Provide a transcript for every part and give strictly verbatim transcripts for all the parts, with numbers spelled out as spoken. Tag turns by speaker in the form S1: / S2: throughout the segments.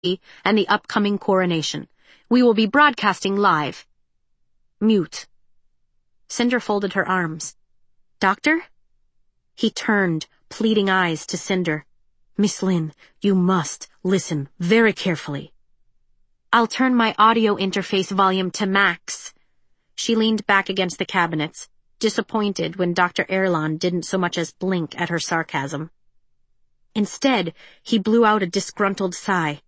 S1: and the upcoming coronation. We will be broadcasting live. Mute. Cinder folded her arms. Doctor? He turned, pleading eyes to Cinder. Miss Lynn, you must listen very carefully. I'll turn my audio interface volume to max. She leaned back against the cabinets, disappointed when Doctor Erland didn't so much as blink at her sarcasm. Instead, he blew out a disgruntled sigh.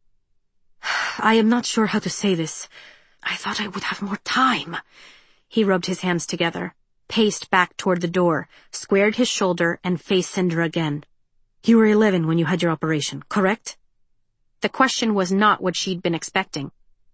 S1: I am not sure how to say this. I thought I would have more time. He rubbed his hands together, paced back toward the door, squared his shoulder, and faced Cinder again. You were eleven when you had your operation, correct? The question was not what she'd been expecting.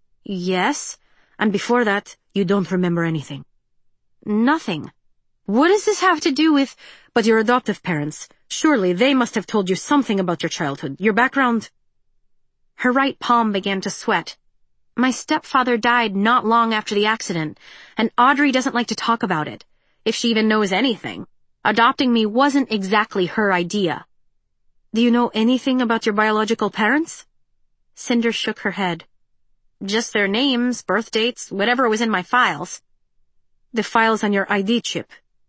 S1: Yes, and before that, you don't remember anything. Nothing. What does this have to do with... But your adoptive parents, surely they must have told you something about your childhood, your background... Her right palm began to sweat. My stepfather died not long after the accident, and Audrey doesn't like to talk about it, if she even knows anything. Adopting me wasn't exactly her idea. Do you know anything about your biological parents? Cinder shook her head. Just their names, birth dates, whatever was in my files. The files on your I D chip.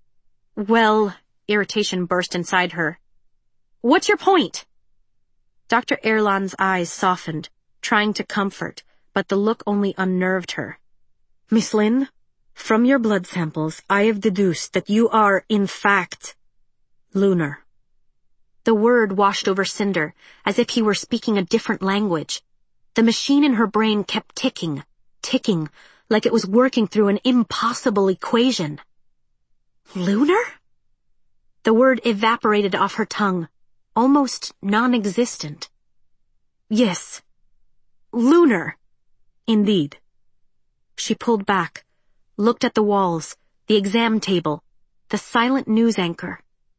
S1: Well, irritation burst inside her. What's your point? Doctor Erland's eyes softened, trying to comfort, but the look only unnerved her. Miss Lynn, from your blood samples, I have deduced that you are, in fact, lunar. The word washed over Cinder, as if he were speaking a different language. The machine in her brain kept ticking, ticking, like it was working through an impossible equation. Lunar? The word evaporated off her tongue, almost non-existent. Yes, lunar, indeed. She pulled back, looked at the walls, the exam table, the silent news anchor.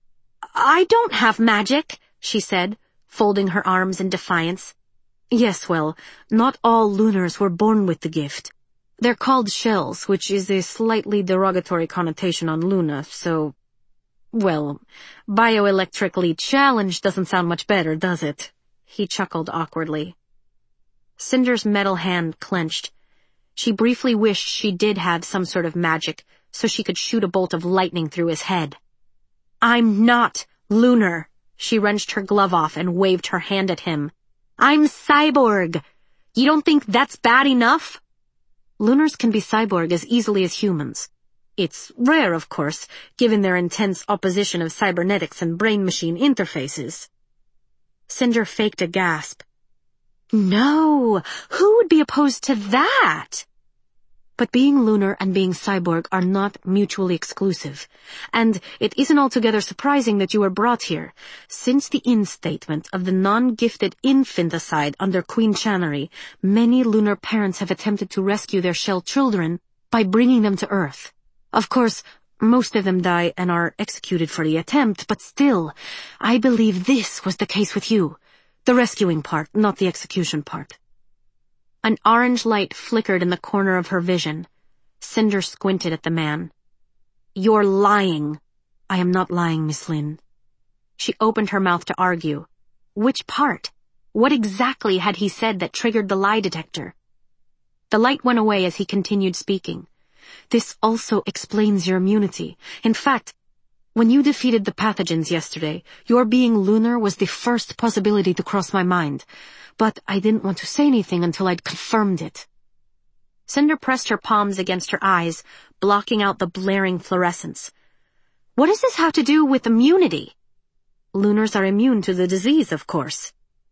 S1: I don't have magic, she said, folding her arms in defiance. Yes, well, not all lunars were born with the gift. They're called shells, which is a slightly derogatory connotation on Luna, so... Well, bioelectrically challenged doesn't sound much better, does it? He chuckled awkwardly. Cinder's metal hand clenched. She briefly wished she did have some sort of magic, so she could shoot a bolt of lightning through his head. I'm not lunar. She wrenched her glove off and waved her hand at him. I'm cyborg. You don't think that's bad enough? Lunars can be cyborg as easily as humans. It's rare, of course, given their intense opposition of cybernetics and brain-machine interfaces. Cinder faked a gasp. No, who would be opposed to that? But being lunar and being cyborg are not mutually exclusive, and it isn't altogether surprising that you were brought here. Since the instatement of the non-gifted infanticide under Queen Channery, many lunar parents have attempted to rescue their shell children by bringing them to Earth. Of course, most of them die and are executed for the attempt, but still, I believe this was the case with you. The rescuing part, not the execution part. An orange light flickered in the corner of her vision. Cinder squinted at the man. You're lying. I am not lying, Miss Lynn. She opened her mouth to argue. Which part? What exactly had he said that triggered the lie detector? The light went away as he continued speaking. This also explains your immunity. In fact, when you defeated the pathogens yesterday, your being lunar was the first possibility to cross my mind. But I didn't want to say anything until I'd confirmed it. Cinder pressed her palms against her eyes, blocking out the blaring fluorescence. What does this have to do with immunity? Lunars are immune to the disease, of course.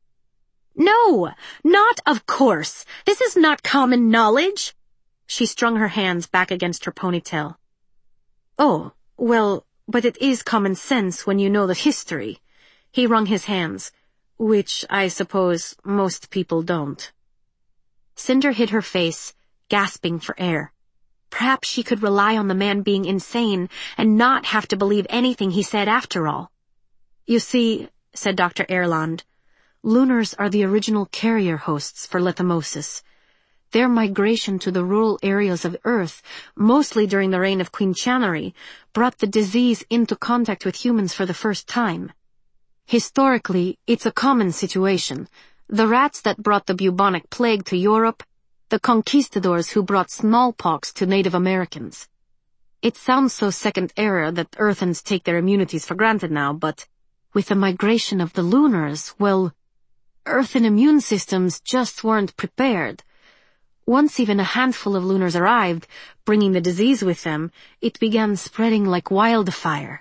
S1: No, not of course. This is not common knowledge. She strung her hands back against her ponytail. Oh, well, but it is common sense when you know the history. He wrung his hands. Which, I suppose, most people don't. Cinder hid her face, gasping for air. Perhaps she could rely on the man being insane and not have to believe anything he said after all. You see, said Doctor Erland, lunars are the original carrier hosts for lithomosis. Their migration to the rural areas of Earth, mostly during the reign of Queen Channery, brought the disease into contact with humans for the first time. Historically, it's a common situation, The rats that brought the bubonic plague to Europe, the conquistadors who brought smallpox to Native Americans. It sounds so second-era that Earthens take their immunities for granted now, but with the migration of the Lunars, well, Earthen immune systems just weren't prepared. Once even a handful of Lunars arrived, bringing the disease with them, it began spreading like wildfire.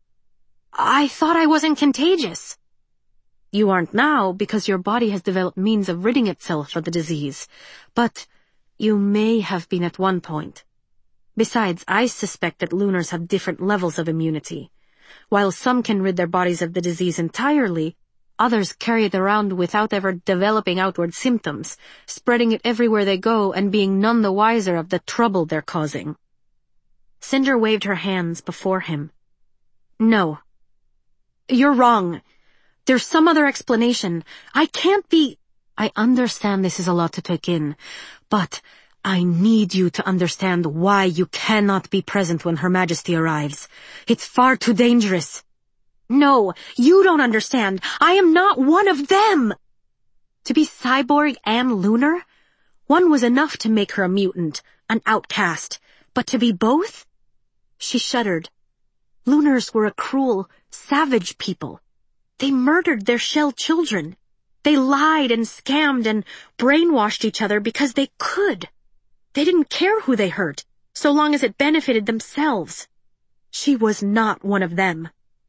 S1: I thought I wasn't contagious. You aren't now because your body has developed means of ridding itself of the disease, but you may have been at one point. Besides, I suspect that Lunars have different levels of immunity. While some can rid their bodies of the disease entirely, others carry it around without ever developing outward symptoms, spreading it everywhere they go and being none the wiser of the trouble they're causing. Cinder waved her hands before him. No. You're wrong. There's some other explanation. I can't be... I understand this is a lot to take in, but I need you to understand why you cannot be present when Her Majesty arrives. It's far too dangerous. No, you don't understand. I am not one of them. To be cyborg and lunar? One was enough to make her a mutant, an outcast. But to be both? She shuddered. Lunars were a cruel, savage people. They murdered their shell children. They lied and scammed and brainwashed each other because they could. They didn't care who they hurt, so long as it benefited themselves. She was not one of them.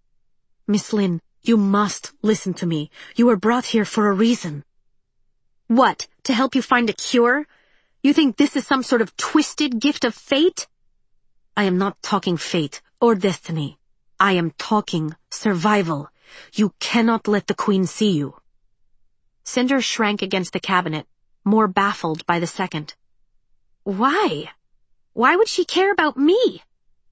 S1: Miss Lin, you must listen to me. You were brought here for a reason. What, to help you find a cure? You think this is some sort of twisted gift of fate? I am not talking fate or destiny. I am talking survival. You cannot let the Queen see you. Cinder shrank against the cabinet, more baffled by the second. Why? Why would she care about me?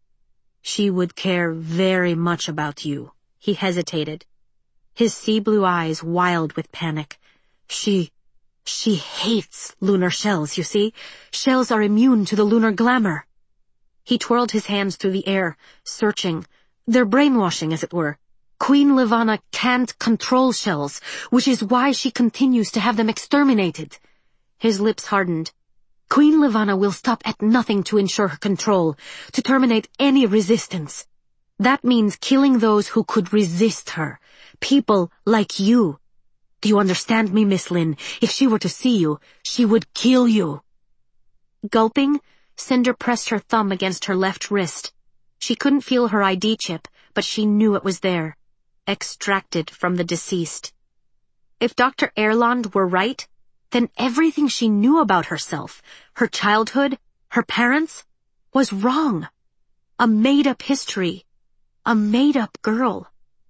S1: She would care very much about you. He hesitated, his sea-blue eyes wild with panic. She, she hates lunar shells, you see. Shells are immune to the lunar glamour. He twirled his hands through the air, searching. They're brainwashing, as it were. Queen Levana can't control shells, which is why she continues to have them exterminated. His lips hardened. Queen Levana will stop at nothing to ensure her control, to terminate any resistance. That means killing those who could resist her. People like you. Do you understand me, Miss Lin? If she were to see you, she would kill you. Gulping, Cinder pressed her thumb against her left wrist. She couldn't feel her I D chip, but she knew it was there. Extracted from the deceased. If Doctor Erland were right, then everything she knew about herself, her childhood, her parents, was wrong. A made-up history. A made-up girl.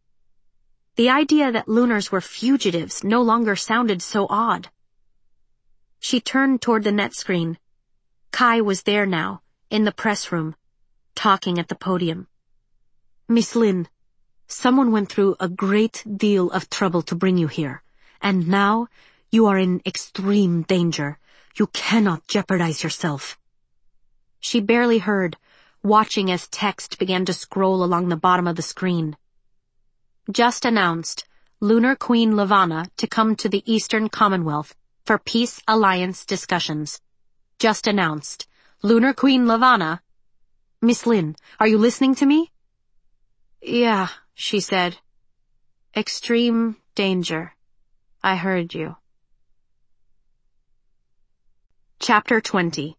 S1: The idea that Lunars were fugitives no longer sounded so odd. She turned toward the net screen. Kai was there now, in the press room, talking at the podium. Miss Lin, someone went through a great deal of trouble to bring you here, and now you are in extreme danger. You cannot jeopardize yourself. She barely heard, watching as text began to scroll along the bottom of the screen. Just announced, Lunar Queen Levana to come to the Eastern Commonwealth for Peace Alliance discussions. Just announced, Lunar Queen Levana. Miss Lin, are you listening to me? Yeah, she said. Extreme danger. I heard you. Chapter twenty.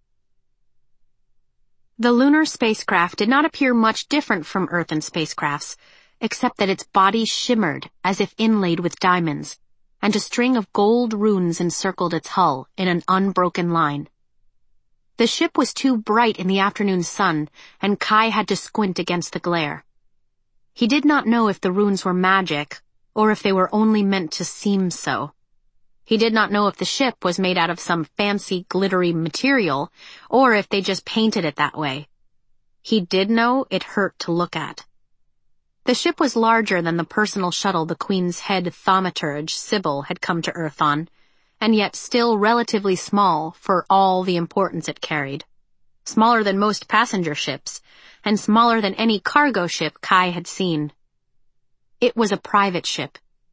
S1: The lunar spacecraft did not appear much different from Earthen spacecrafts, except that its body shimmered as if inlaid with diamonds, and a string of gold runes encircled its hull in an unbroken line. The ship was too bright in the afternoon sun, and Kai had to squint against the glare. He did not know if the runes were magic, or if they were only meant to seem so. He did not know if the ship was made out of some fancy, glittery material, or if they just painted it that way. He did know it hurt to look at. The ship was larger than the personal shuttle the Queen's head thaumaturge, Sybil, had come to Earth on, and yet still relatively small for all the importance it carried. Smaller than most passenger ships, and smaller than any cargo ship Kai had seen. It was a private ship,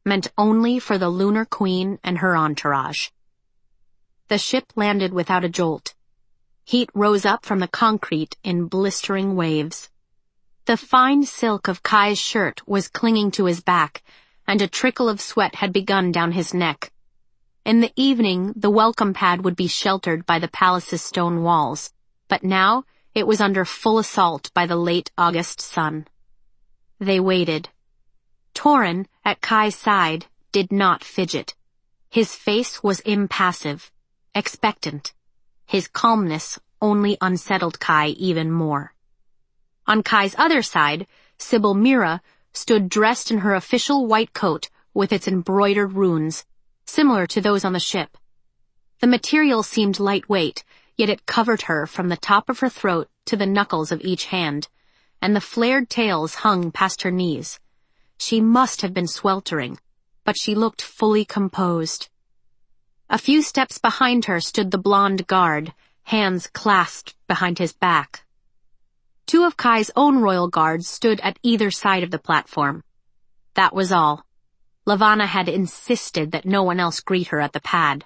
S1: meant only for the Lunar Queen and her entourage. The ship landed without a jolt. Heat rose up from the concrete in blistering waves. The fine silk of Kai's shirt was clinging to his back, and a trickle of sweat had begun down his neck. In the evening, the welcome pad would be sheltered by the palace's stone walls, but now it was under full assault by the late August sun. They waited. Torin, at Kai's side, did not fidget. His face was impassive, expectant. His calmness only unsettled Kai even more. On Kai's other side, Sybil Mira stood dressed in her official white coat with its embroidered runes, similar to those on the ship. The material seemed lightweight, yet it covered her from the top of her throat to the knuckles of each hand, and the flared tails hung past her knees. She must have been sweltering, but she looked fully composed. A few steps behind her stood the blonde guard, hands clasped behind his back. Two of Kai's own royal guards stood at either side of the platform. That was all. Lavanna had insisted that no one else greet her at the pad.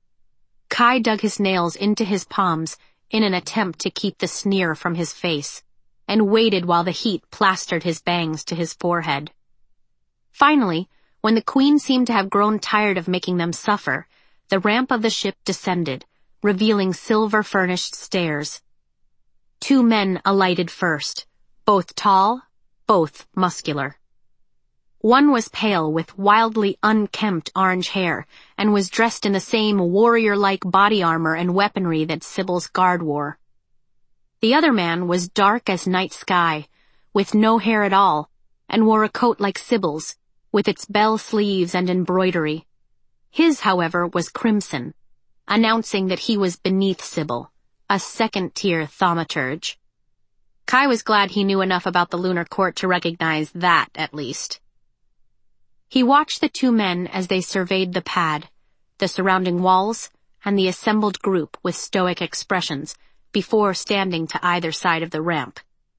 S1: Kai dug his nails into his palms in an attempt to keep the sneer from his face, and waited while the heat plastered his bangs to his forehead. Finally, when the Queen seemed to have grown tired of making them suffer, the ramp of the ship descended, revealing silver-furnished stairs. Two men alighted first, both tall, both muscular. One was pale with wildly unkempt orange hair and was dressed in the same warrior-like body armor and weaponry that Sybil's guard wore. The other man was dark as night sky, with no hair at all, and wore a coat like Sybil's, with its bell sleeves and embroidery. His, however, was crimson, announcing that he was beneath Sybil, a second-tier thaumaturge. Kai was glad he knew enough about the Lunar Court to recognize that, at least. He watched the two men as they surveyed the pad, the surrounding walls, and the assembled group with stoic expressions, before standing to either side of the ramp.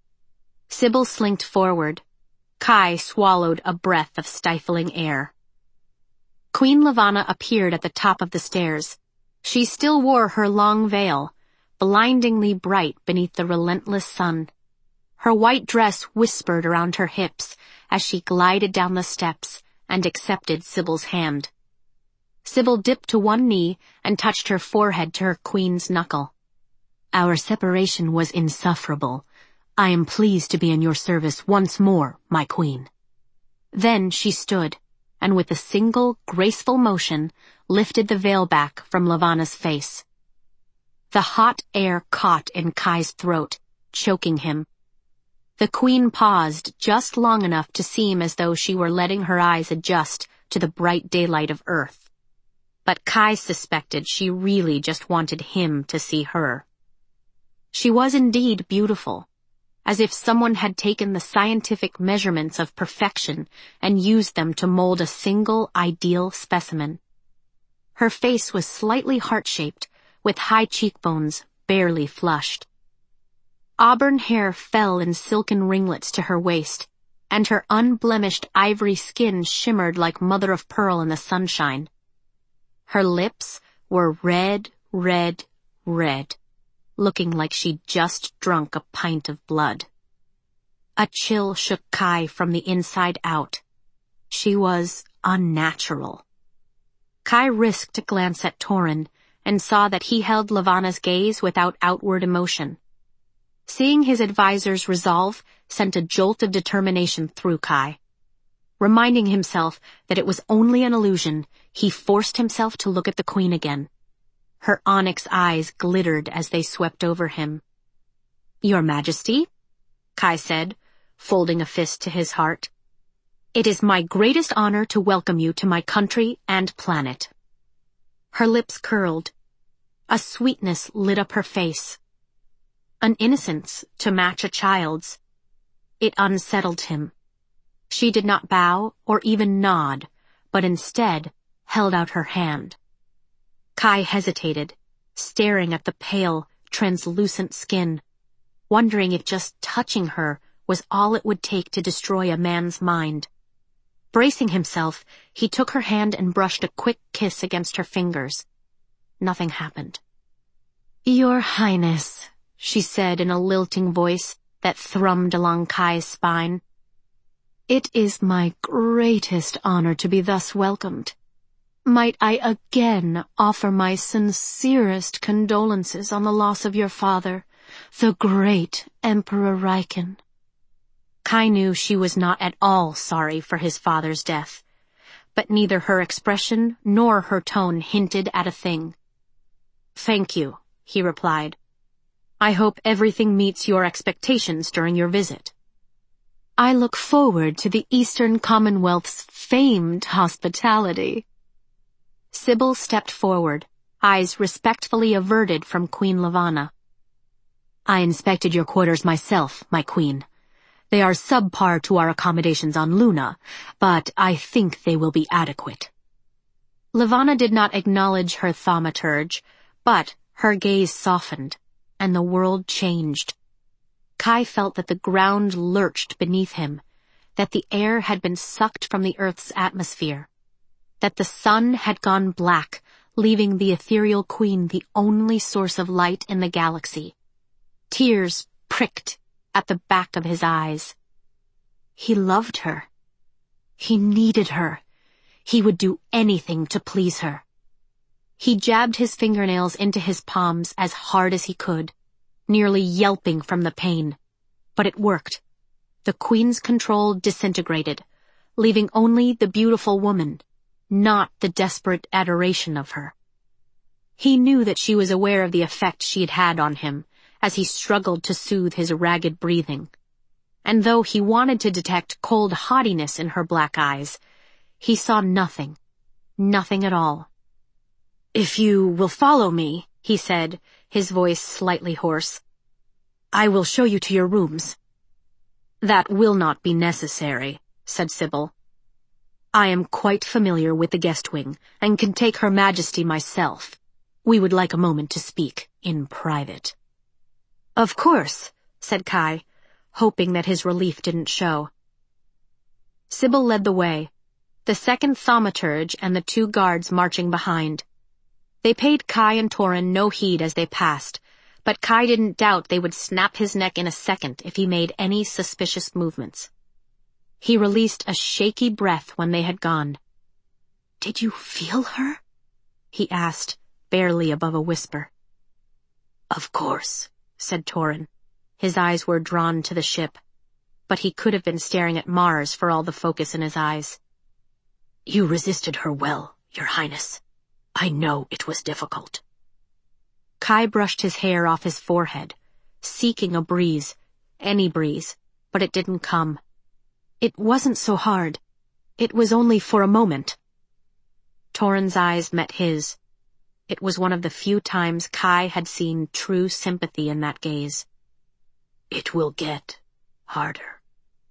S1: Sybil slinked forward. Kai swallowed a breath of stifling air. Queen Lavanna appeared at the top of the stairs. She still wore her long veil, blindingly bright beneath the relentless sun. Her white dress whispered around her hips as she glided down the steps and accepted Sybil's hand. Sybil dipped to one knee and touched her forehead to her queen's knuckle. "Our separation was insufferable. I am pleased to be in your service once more, my queen." Then she stood, and with a single, graceful motion, lifted the veil back from Lavanna's face. The hot air caught in Kai's throat, choking him. The queen paused just long enough to seem as though she were letting her eyes adjust to the bright daylight of Earth. But Kai suspected she really just wanted him to see her. She was indeed beautiful, as if someone had taken the scientific measurements of perfection and used them to mold a single ideal specimen. Her face was slightly heart-shaped, with high cheekbones barely flushed. Auburn hair fell in silken ringlets to her waist, and her unblemished ivory skin shimmered like mother-of-pearl in the sunshine. Her lips were red, red, red, looking like she'd just drunk a pint of blood. A chill shook Kai from the inside out. She was unnatural. Kai risked a glance at Torin and saw that he held Lavanna's gaze without outward emotion. Seeing his advisor's resolve sent a jolt of determination through Kai. Reminding himself that it was only an illusion, he forced himself to look at the queen again. Her onyx eyes glittered as they swept over him. "Your Majesty," Kai said, folding a fist to his heart, "it is my greatest honor to welcome you to my country and planet." Her lips curled. A sweetness lit up her face. An innocence to match a child's. It unsettled him. She did not bow or even nod, but instead held out her hand. Kai hesitated, staring at the pale, translucent skin, wondering if just touching her was all it would take to destroy a man's mind. Bracing himself, he took her hand and brushed a quick kiss against her fingers. Nothing happened. "Your Highness," she said in a lilting voice that thrummed along Kai's spine. "It is my greatest honor to be thus welcomed. Might I again offer my sincerest condolences on the loss of your father, the great Emperor Riken." Kai knew she was not at all sorry for his father's death, but neither her expression nor her tone hinted at a thing. "Thank you," he replied. "I hope everything meets your expectations during your visit." "I look forward to the Eastern Commonwealth's famed hospitality." Sybil stepped forward, eyes respectfully averted from Queen Lavanna. "I inspected your quarters myself, my queen. They are subpar to our accommodations on Luna, but I think they will be adequate." Lavanna did not acknowledge her thaumaturge, but her gaze softened, and the world changed. Kai felt that the ground lurched beneath him, that the air had been sucked from the Earth's atmosphere, that the sun had gone black, leaving the ethereal queen the only source of light in the galaxy. Tears pricked at the back of his eyes. He loved her. He needed her. He would do anything to please her. He jabbed his fingernails into his palms as hard as he could, nearly yelping from the pain. But it worked. The queen's control disintegrated, leaving only the beautiful woman, not the desperate adoration of her. He knew that she was aware of the effect she had had on him, as he struggled to soothe his ragged breathing. And though he wanted to detect cold haughtiness in her black eyes, he saw nothing, nothing at all. "If you will follow me," he said, his voice slightly hoarse, "I will show you to your rooms." "That will not be necessary," said Sybil. "I am quite familiar with the guest wing, and can take Her Majesty myself. We would like a moment to speak in private." "Of course," said Kai, hoping that his relief didn't show. Sybil led the way, the second thaumaturge and the two guards marching behind. They paid Kai and Torin no heed as they passed, but Kai didn't doubt they would snap his neck in a second if he made any suspicious movements. He released a shaky breath when they had gone. "Did you feel her?" he asked, barely above a whisper. "Of course," said Torin. His eyes were drawn to the ship, but he could have been staring at Mars for all the focus in his eyes. "You resisted her well, Your Highness. I know it was difficult." Kai brushed his hair off his forehead, seeking a breeze, any breeze, but it didn't come. "It wasn't so hard. It was only for a moment." Torin's eyes met his. It was one of the few times Kai had seen true sympathy in that gaze. "It will get harder."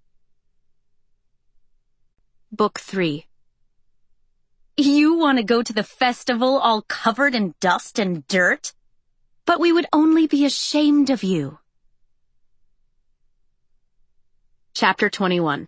S1: Book three. "You want to go to the festival all covered in dust and dirt? But we would only be ashamed of you." Chapter twenty-one.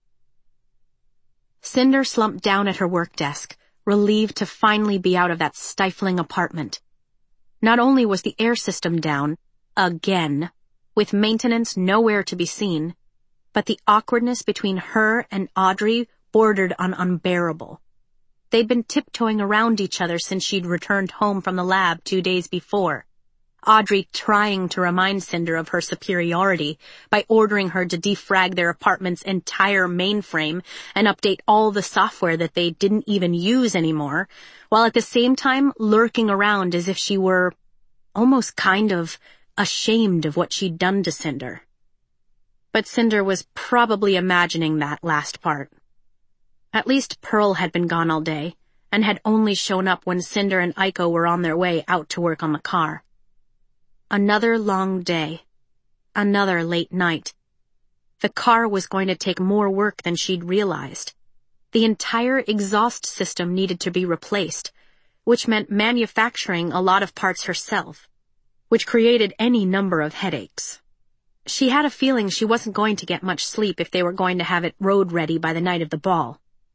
S1: Cinder slumped down at her work desk, relieved to finally be out of that stifling apartment. Not only was the air system down, again, with maintenance nowhere to be seen, but the awkwardness between her and Audrey bordered on unbearable. They'd been tiptoeing around each other since she'd returned home from the lab two days before, Audrey trying to remind Cinder of her superiority by ordering her to defrag their apartment's entire mainframe and update all the software that they didn't even use anymore, while at the same time lurking around as if she were almost kind of ashamed of what she'd done to Cinder. But Cinder was probably imagining that last part. At least Pearl had been gone all day, and had only shown up when Cinder and Aiko were on their way out to work on the car. Another long day. Another late night. The car was going to take more work than she'd realized. The entire exhaust system needed to be replaced, which meant manufacturing a lot of parts herself, which created any number of headaches. She had a feeling she wasn't going to get much sleep if they were going to have it road ready by the night of the ball.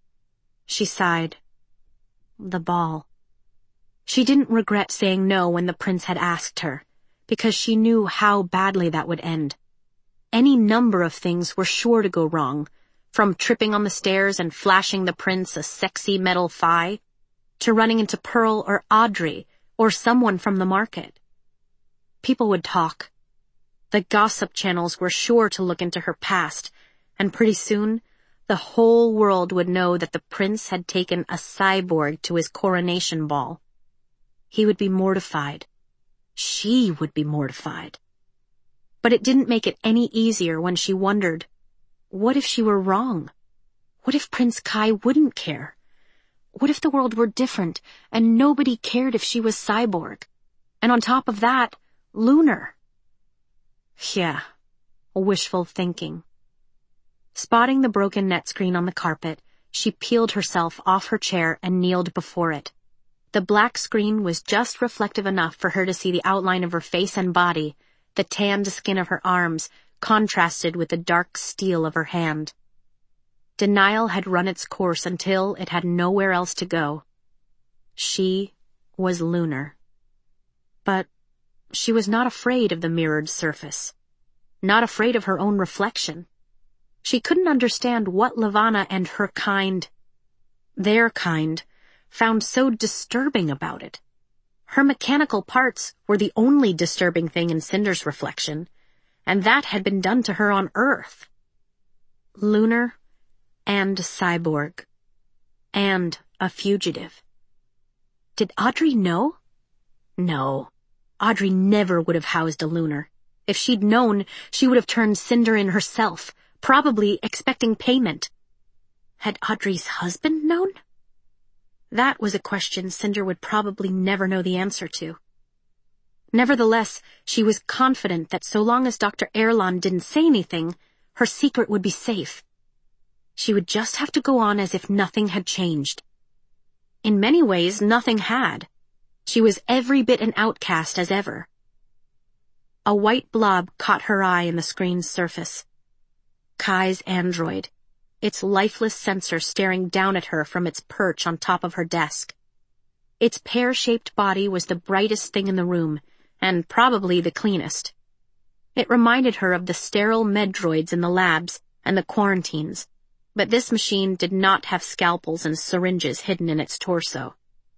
S1: She sighed. The ball. She didn't regret saying no when the prince had asked her, because she knew how badly that would end. Any number of things were sure to go wrong, from tripping on the stairs and flashing the prince a sexy metal thigh, to running into Pearl or Audrey or someone from the market. People would talk. The gossip channels were sure to look into her past, and pretty soon, the whole world would know that the prince had taken a cyborg to his coronation ball. He would be mortified. She would be mortified. But it didn't make it any easier when she wondered, what if she were wrong? What if Prince Kai wouldn't care? What if the world were different and nobody cared if she was cyborg? And on top of that, lunar. Yeah, wishful thinking. Spotting the broken net screen on the carpet, she peeled herself off her chair and kneeled before it. The black screen was just reflective enough for her to see the outline of her face and body, the tanned skin of her arms contrasted with the dark steel of her hand. Denial had run its course until it had nowhere else to go. She was lunar. But she was not afraid of the mirrored surface, not afraid of her own reflection. She couldn't understand what Levana and her kind, their kind, found so disturbing about it. Her mechanical parts were the only disturbing thing in Cinder's reflection, and that had been done to her on Earth. Lunar and cyborg. And a fugitive. Did Audrey know? No. Audrey never would have housed a lunar. If she'd known, she would have turned Cinder in herself, probably expecting payment. Had Audrey's husband known? That was a question Cinder would probably never know the answer to. Nevertheless, she was confident that so long as Doctor Erlon didn't say anything, her secret would be safe. She would just have to go on as if nothing had changed. In many ways, nothing had. She was every bit an outcast as ever. A white blob caught her eye in the screen's surface. Kai's android, its lifeless sensor staring down at her from its perch on top of her desk. Its pear-shaped body was the brightest thing in the room, and probably the cleanest. It reminded her of the sterile medroids in the labs and the quarantines, but this machine did not have scalpels and syringes hidden in its torso.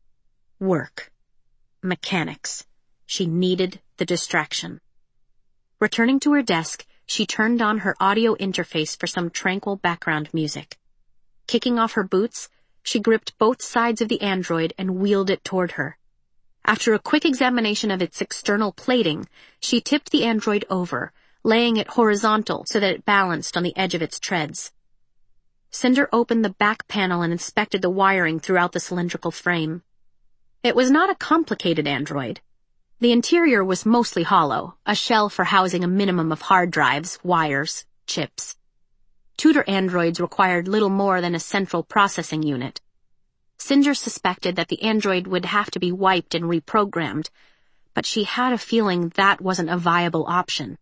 S1: Work. Mechanics. She needed the distraction. Returning to her desk, she turned on her audio interface for some tranquil background music. Kicking off her boots, she gripped both sides of the android and wheeled it toward her. After a quick examination of its external plating, she tipped the android over, laying it horizontal so that it balanced on the edge of its treads. Cinder opened the back panel and inspected the wiring throughout the cylindrical frame. It was not a complicated android. The interior was mostly hollow, a shell for housing a minimum of hard drives, wires, chips. Tutor androids required little more than a central processing unit. Cinder suspected that the android would have to be wiped and reprogrammed, but she had a feeling that wasn't a viable option.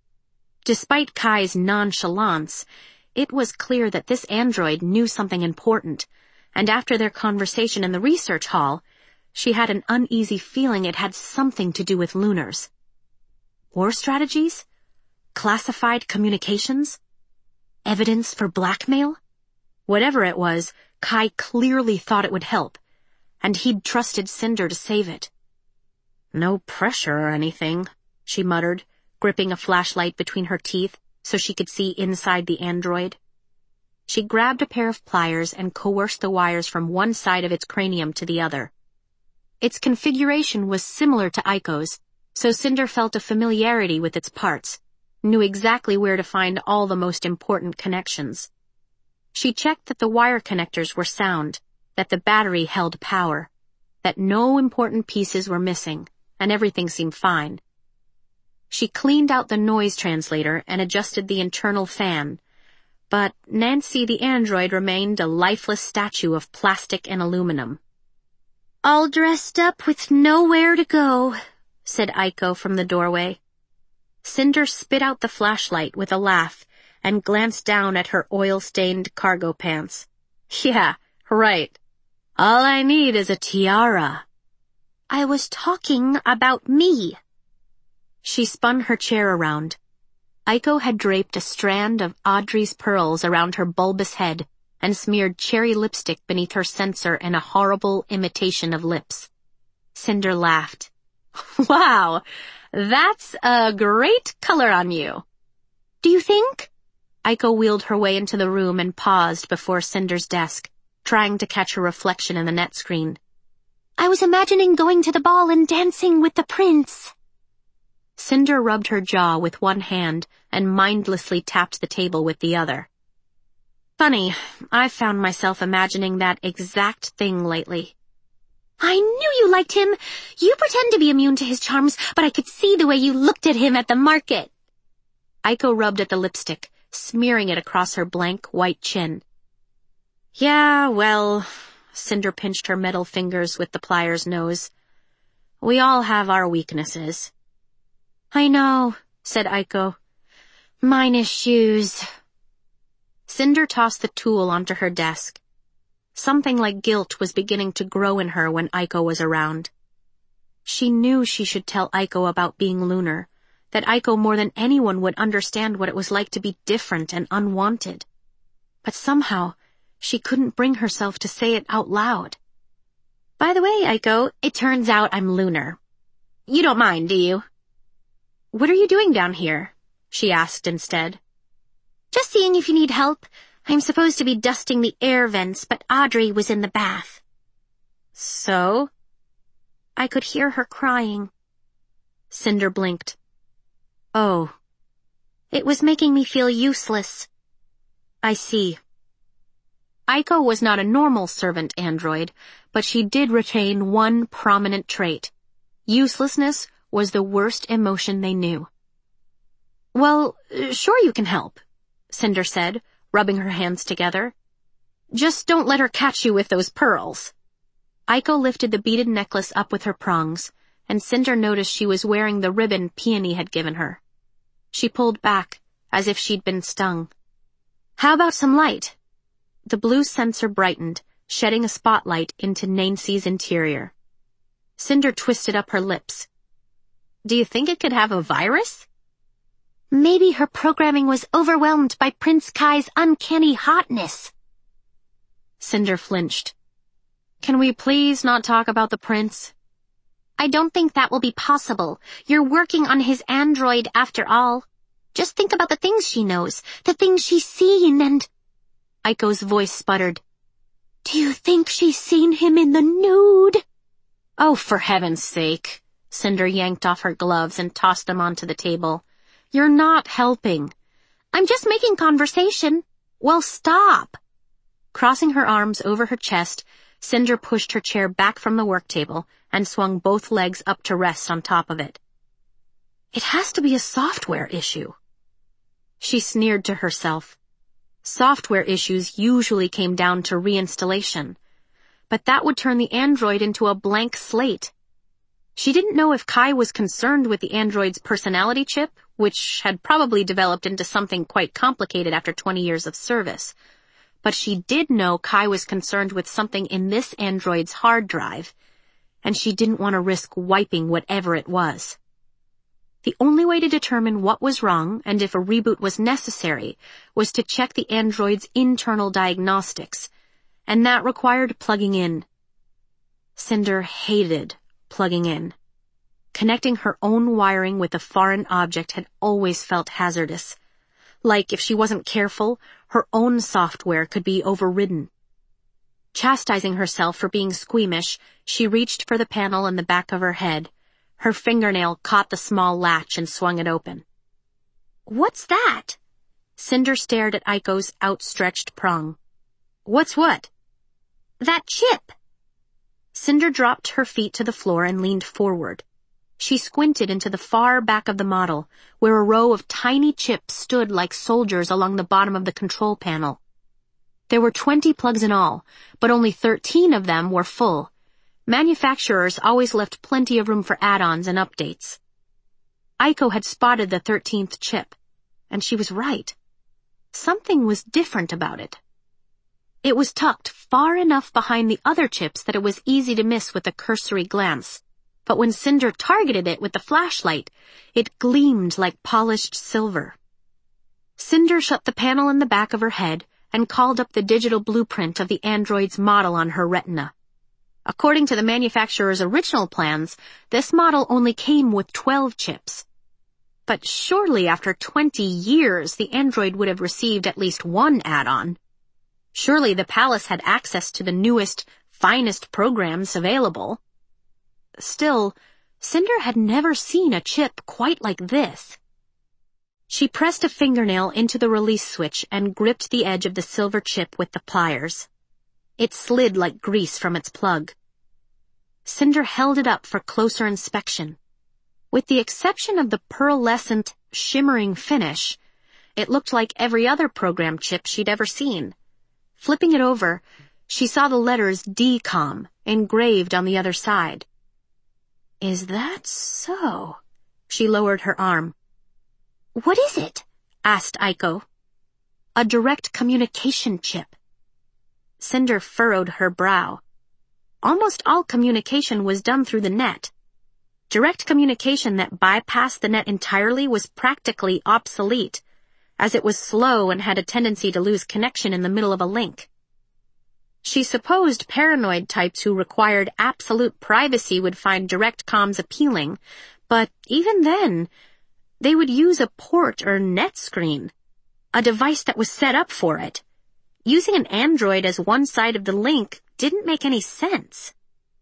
S1: Despite Kai's nonchalance, it was clear that this android knew something important, and after their conversation in the research hall, she had an uneasy feeling it had something to do with lunars. War strategies? Classified communications? Evidence for blackmail? Whatever it was, Kai clearly thought it would help, and he'd trusted Cinder to save it. No pressure or anything, she muttered, gripping a flashlight between her teeth so she could see inside the android. She grabbed a pair of pliers and coerced the wires from one side of its cranium to the other. Its configuration was similar to Aiko's, so Cinder felt a familiarity with its parts, knew exactly where to find all the most important connections. She checked that the wire connectors were sound, that the battery held power, that no important pieces were missing, and everything seemed fine. She cleaned out the noise translator and adjusted the internal fan, but Nancy the android remained a lifeless statue of plastic and aluminum. "All dressed up with nowhere to go," said Aiko from the doorway. Cinder spit out the flashlight with a laugh and glanced down at her oil-stained cargo pants. Yeah, Right. All I need is a tiara. I was talking about me. She spun her chair around. Aiko had draped a strand of Audrey's pearls around her bulbous head and smeared cherry lipstick beneath her censer in a horrible imitation of lips. Cinder laughed. Wow, that's a great color on you. Do you think? Aiko wheeled her way into the room and paused before Cinder's desk, trying to catch her reflection in the net screen. I was imagining going to the ball and dancing with the prince. Cinder rubbed her jaw with one hand and mindlessly tapped the table with the other. Funny, I've found myself imagining that exact thing lately. I knew you liked him. You pretend to be immune to his charms, but I could see the way you looked at him at the market. Aiko rubbed at the lipstick, smearing it across her blank white chin. Yeah, well, Cinder pinched her metal fingers with the pliers nose. We all have our weaknesses. I know, said Aiko. Mine is shoes. Cinder tossed the tool onto her desk. Something like guilt was beginning to grow in her when Aiko was around. She knew she should tell Aiko about being lunar, that Aiko more than anyone would understand what it was like to be different and unwanted. But somehow, she couldn't bring herself to say it out loud. By the way, Aiko, it turns out I'm lunar. You don't mind, do you? What are you doing down here? She asked instead. Just seeing if you need help. I'm supposed to be dusting the air vents, but Audrey was in the bath. So? I could hear her crying. Cinder blinked. Oh. It was making me feel useless. I see. Aiko was not a normal servant android, but she did retain one prominent trait. Uselessness was the worst emotion they knew. Well, sure you can help, Cinder said, rubbing her hands together. Just don't let her catch you with those pearls. Aiko lifted the beaded necklace up with her prongs, and Cinder noticed she was wearing the ribbon Peony had given her. She pulled back, as if she'd been stung. How about some light? The blue censer brightened, shedding a spotlight into Nancy's interior. Cinder twisted up her lips. Do you think it could have a virus? Maybe her programming was overwhelmed by Prince Kai's uncanny hotness. Cinder flinched. Can we please not talk about the prince? I don't think that will be possible. You're working on his android after all. Just think about the things she knows, the things she's seen and... Aiko's voice sputtered. Do you think she's seen him in the nude? Oh, for heaven's sake. Cinder yanked off her gloves and tossed them onto the table. You're not helping. I'm just making conversation. Well, stop. Crossing her arms over her chest, Cinder pushed her chair back from the work table and swung both legs up to rest on top of it. It has to be a software issue. She sneered to herself. Software issues usually came down to reinstallation, but that would turn the android into a blank slate. She didn't know if Kai was concerned with the android's personality chip, which had probably developed into something quite complicated after twenty years of service. But she did know Kai was concerned with something in this android's hard drive, and she didn't want to risk wiping whatever it was. The only way to determine what was wrong and if a reboot was necessary was to check the android's internal diagnostics, and that required plugging in. Cinder hated plugging in. Connecting her own wiring with a foreign object had always felt hazardous. Like if she wasn't careful, her own software could be overridden. Chastising herself for being squeamish, she reached for the panel in the back of her head. Her fingernail caught the small latch and swung it open. What's that? Cinder stared at Aiko's outstretched prong. What's what? That chip. Cinder dropped her feet to the floor and leaned forward. She squinted into the far back of the model, where a row of tiny chips stood like soldiers along the bottom of the control panel. There were twenty plugs in all, but only thirteen of them were full. Manufacturers always left plenty of room for add-ons and updates. Aiko had spotted the thirteenth chip, and she was right. Something was different about it. It was tucked far enough behind the other chips that it was easy to miss with a cursory glance, but when Cinder targeted it with the flashlight, it gleamed like polished silver. Cinder shut the panel in the back of her head and called up the digital blueprint of the android's model on her retina. According to the manufacturer's original plans, this model only came with twelve chips. But surely after twenty years, the android would have received at least one add-on. Surely the palace had access to the newest, finest programs available. Still, Cinder had never seen a chip quite like this. She pressed a fingernail into the release switch and gripped the edge of the silver chip with the pliers. It slid like grease from its plug. Cinder held it up for closer inspection. With the exception of the pearlescent, shimmering finish, it looked like every other program chip she'd ever seen. Flipping it over, she saw the letters D COM engraved on the other side. Is that so? She lowered her arm. What is it? Asked Aiko. A direct communication chip. Cinder furrowed her brow. Almost all communication was done through the net. Direct communication that bypassed the net entirely was practically obsolete, as it was slow and had a tendency to lose connection in the middle of a link. She supposed paranoid types who required absolute privacy would find direct comms appealing, but even then, they would use a port or net screen, a device that was set up for it. Using an android as one side of the link didn't make any sense.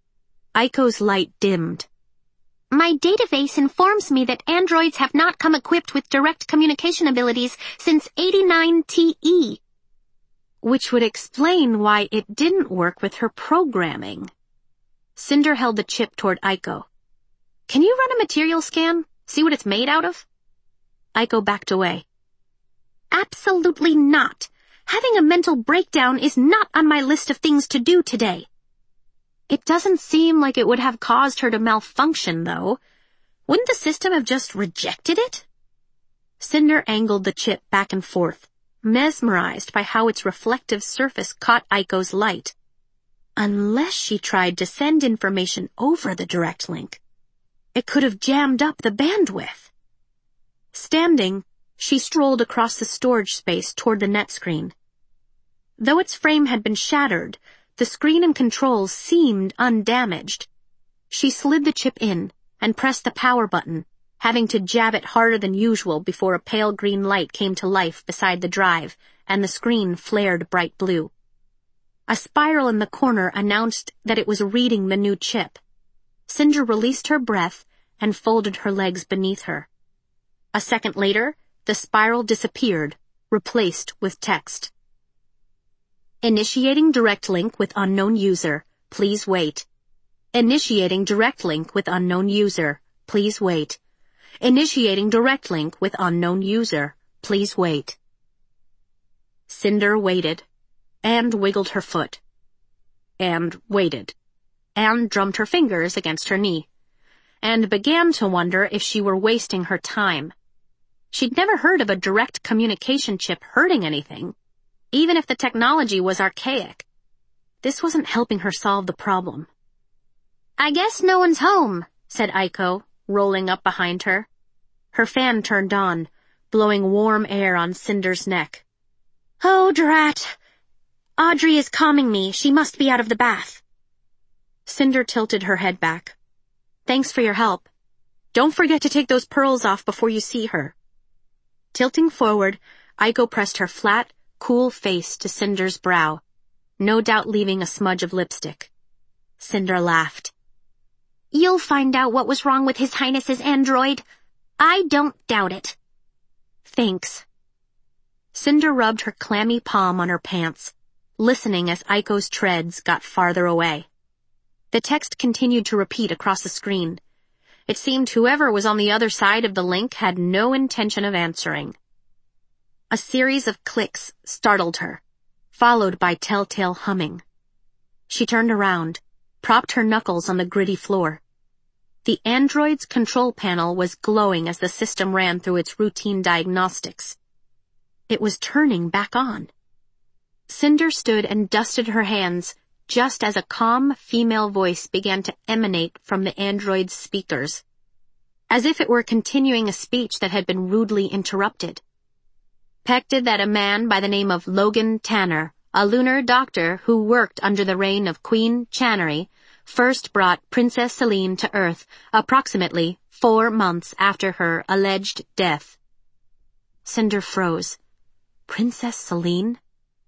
S1: Aiko's light dimmed. My database informs me that androids have not come equipped with direct communication abilities since eighty-nine T E. Which would explain why it didn't work with her programming. Cinder held the chip toward Aiko. Can you run a material scan? See what it's made out of? Aiko backed away. Absolutely not. Having a mental breakdown is not on my list of things to do today. It doesn't seem like it would have caused her to malfunction, though. Wouldn't the system have just rejected it? Cinder angled the chip back and forth, mesmerized by how its reflective surface caught Aiko's light. Unless she tried to send information over the direct link, it could have jammed up the bandwidth. Standing, she strolled across the storage space toward the net screen. Though its frame had been shattered, the screen and controls seemed undamaged. She slid the chip in and pressed the power button, having to jab it harder than usual before a pale green light came to life beside the drive and the screen flared bright blue. A spiral in the corner announced that it was reading the new chip. Cinder released her breath and folded her legs beneath her. A second later, the spiral disappeared, replaced with text. Initiating direct link with unknown user. Please wait. Initiating direct link with unknown user. Please wait. Initiating direct link with unknown user. Please wait. Cinder waited, and wiggled her foot, and waited, and drummed her fingers against her knee, and began to wonder if she were wasting her time. She'd never heard of a direct communication chip hurting anything, even if the technology was archaic. This wasn't helping her solve the problem. I guess no one's home, said Aiko, rolling up behind her. Her fan turned on, blowing warm air on Cinder's neck. Oh, drat! Audrey is calming me. She must be out of the bath. Cinder tilted her head back. Thanks for your help. Don't forget to take those pearls off before you see her. Tilting forward, Aiko pressed her flat, cool face to Cinder's brow, no doubt leaving a smudge of lipstick. Cinder laughed. You'll find out what was wrong with His Highness's android. I don't doubt it. Thanks. Cinder rubbed her clammy palm on her pants, listening as Aiko's treads got farther away. The text continued to repeat across the screen. It seemed whoever was on the other side of the link had no intention of answering. A series of clicks startled her, followed by telltale humming. She turned around, propped her knuckles on the gritty floor. The android's control panel was glowing as the system ran through its routine diagnostics. It was turning back on. Cinder stood and dusted her hands just as a calm female voice began to emanate from the android's speakers, as if it were continuing a speech that had been rudely interrupted. Pected that a man by the name of Logan Tanner, a lunar doctor who worked under the reign of Queen Channery, first brought Princess Selene to Earth approximately four months after her alleged death. Cinder froze. Princess Selene?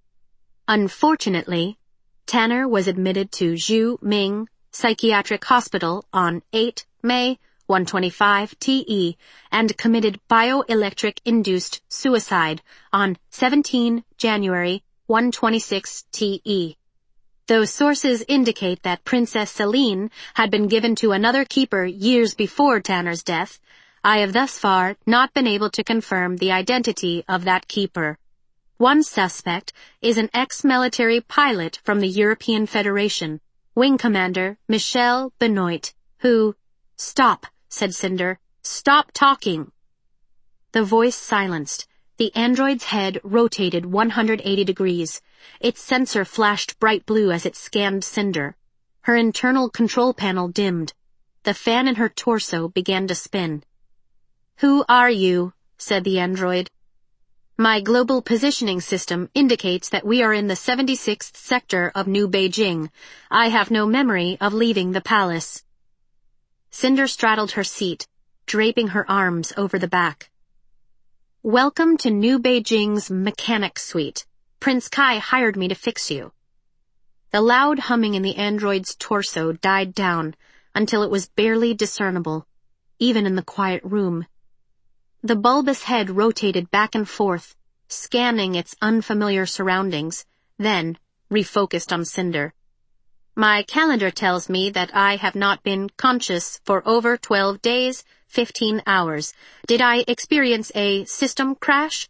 S1: Unfortunately, Tanner was admitted to Zhu Ming Psychiatric Hospital on the eighth of May one twenty-five T E and committed bioelectric-induced suicide on the seventeenth of January one twenty-six T E. Though sources indicate that Princess Selene had been given to another keeper years before Tanner's death, I have thus far not been able to confirm the identity of that keeper. One suspect is an ex-military pilot from the European Federation, Wing Commander Michel Benoit, who— "Stop," said Cinder. "Stop talking." The voice silenced. The android's head rotated one hundred eighty degrees. Its sensor flashed bright blue as it scanned Cinder. Her internal control panel dimmed. The fan in her torso began to spin. "Who are you?" said the android. "My global positioning system indicates that we are in the seventy-sixth sector of New Beijing. I have no memory of leaving the palace." Cinder straddled her seat, draping her arms over the back. "Welcome to New Beijing's mechanic suite. Prince Kai hired me to fix you." The loud humming in the android's torso died down until it was barely discernible, even in the quiet room. The bulbous head rotated back and forth, scanning its unfamiliar surroundings, then refocused on Cinder. "My calendar tells me that I have not been conscious for over twelve days, fifteen hours. Did I experience a system crash?"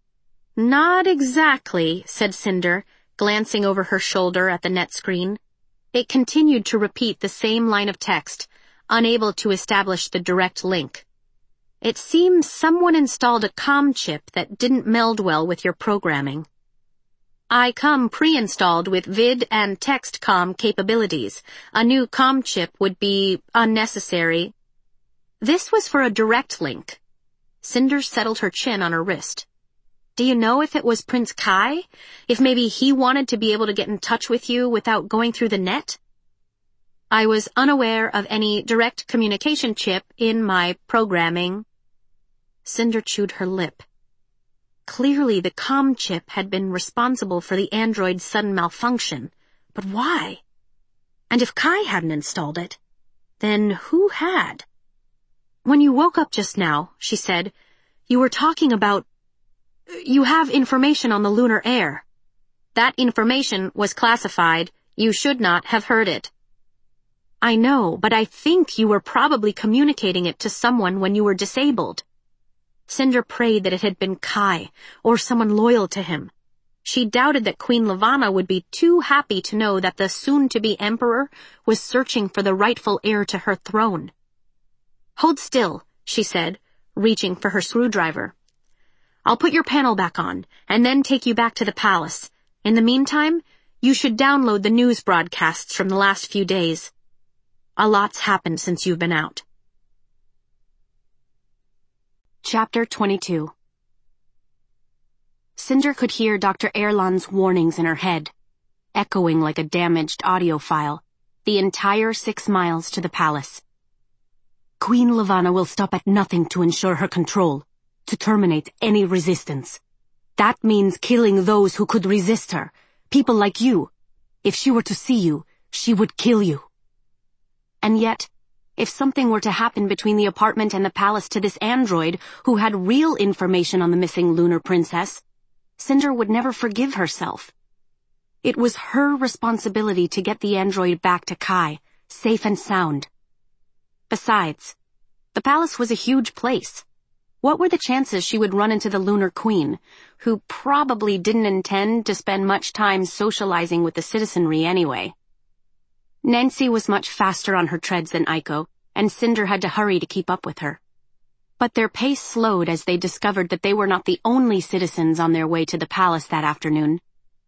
S1: "Not exactly," said Cinder, glancing over her shoulder at the net screen. It continued to repeat the same line of text, unable to establish the direct link. "It seems someone installed a comm chip that didn't meld well with your programming." "I come pre-installed with vid and text comm capabilities. A new comm chip would be unnecessary." This was for a direct link. Cinder settled her chin on her wrist. "Do you know if it was Prince Kai? If maybe he wanted to be able to get in touch with you without going through the net?" "I was unaware of any direct communication chip in my programming." Cinder chewed her lip. Clearly the comm chip had been responsible for the android's sudden malfunction. But why? And if Kai hadn't installed it, then who had? "When you woke up just now," she said, "you were talking about— you have information on the lunar air." "That information was classified. You should not have heard it." "I know, but I think you were probably communicating it to someone when you were disabled." Cinder prayed that it had been Kai, or someone loyal to him. She doubted that Queen Levana would be too happy to know that the soon-to-be emperor was searching for the rightful heir to her throne. "Hold still," she said, reaching for her screwdriver. "I'll put your panel back on, and then take you back to the palace. In the meantime, you should download the news broadcasts from the last few days. A lot's happened since you've been out." Chapter twenty-two. Cinder could hear Doctor Erlon's warnings in her head, echoing like a damaged audio file, the entire six miles to the palace. "Queen Levana will stop at nothing to ensure her control, to terminate any resistance. That means killing those who could resist her, people like you. If she were to see you, she would kill you." And yet, if something were to happen between the apartment and the palace to this android who had real information on the missing lunar princess, Cinder would never forgive herself. It was her responsibility to get the android back to Kai, safe and sound. Besides, the palace was a huge place. What were the chances she would run into the Lunar Queen, who probably didn't intend to spend much time socializing with the citizenry anyway? Nancy was much faster on her treads than Aiko, and Cinder had to hurry to keep up with her. But their pace slowed as they discovered that they were not the only citizens on their way to the palace that afternoon.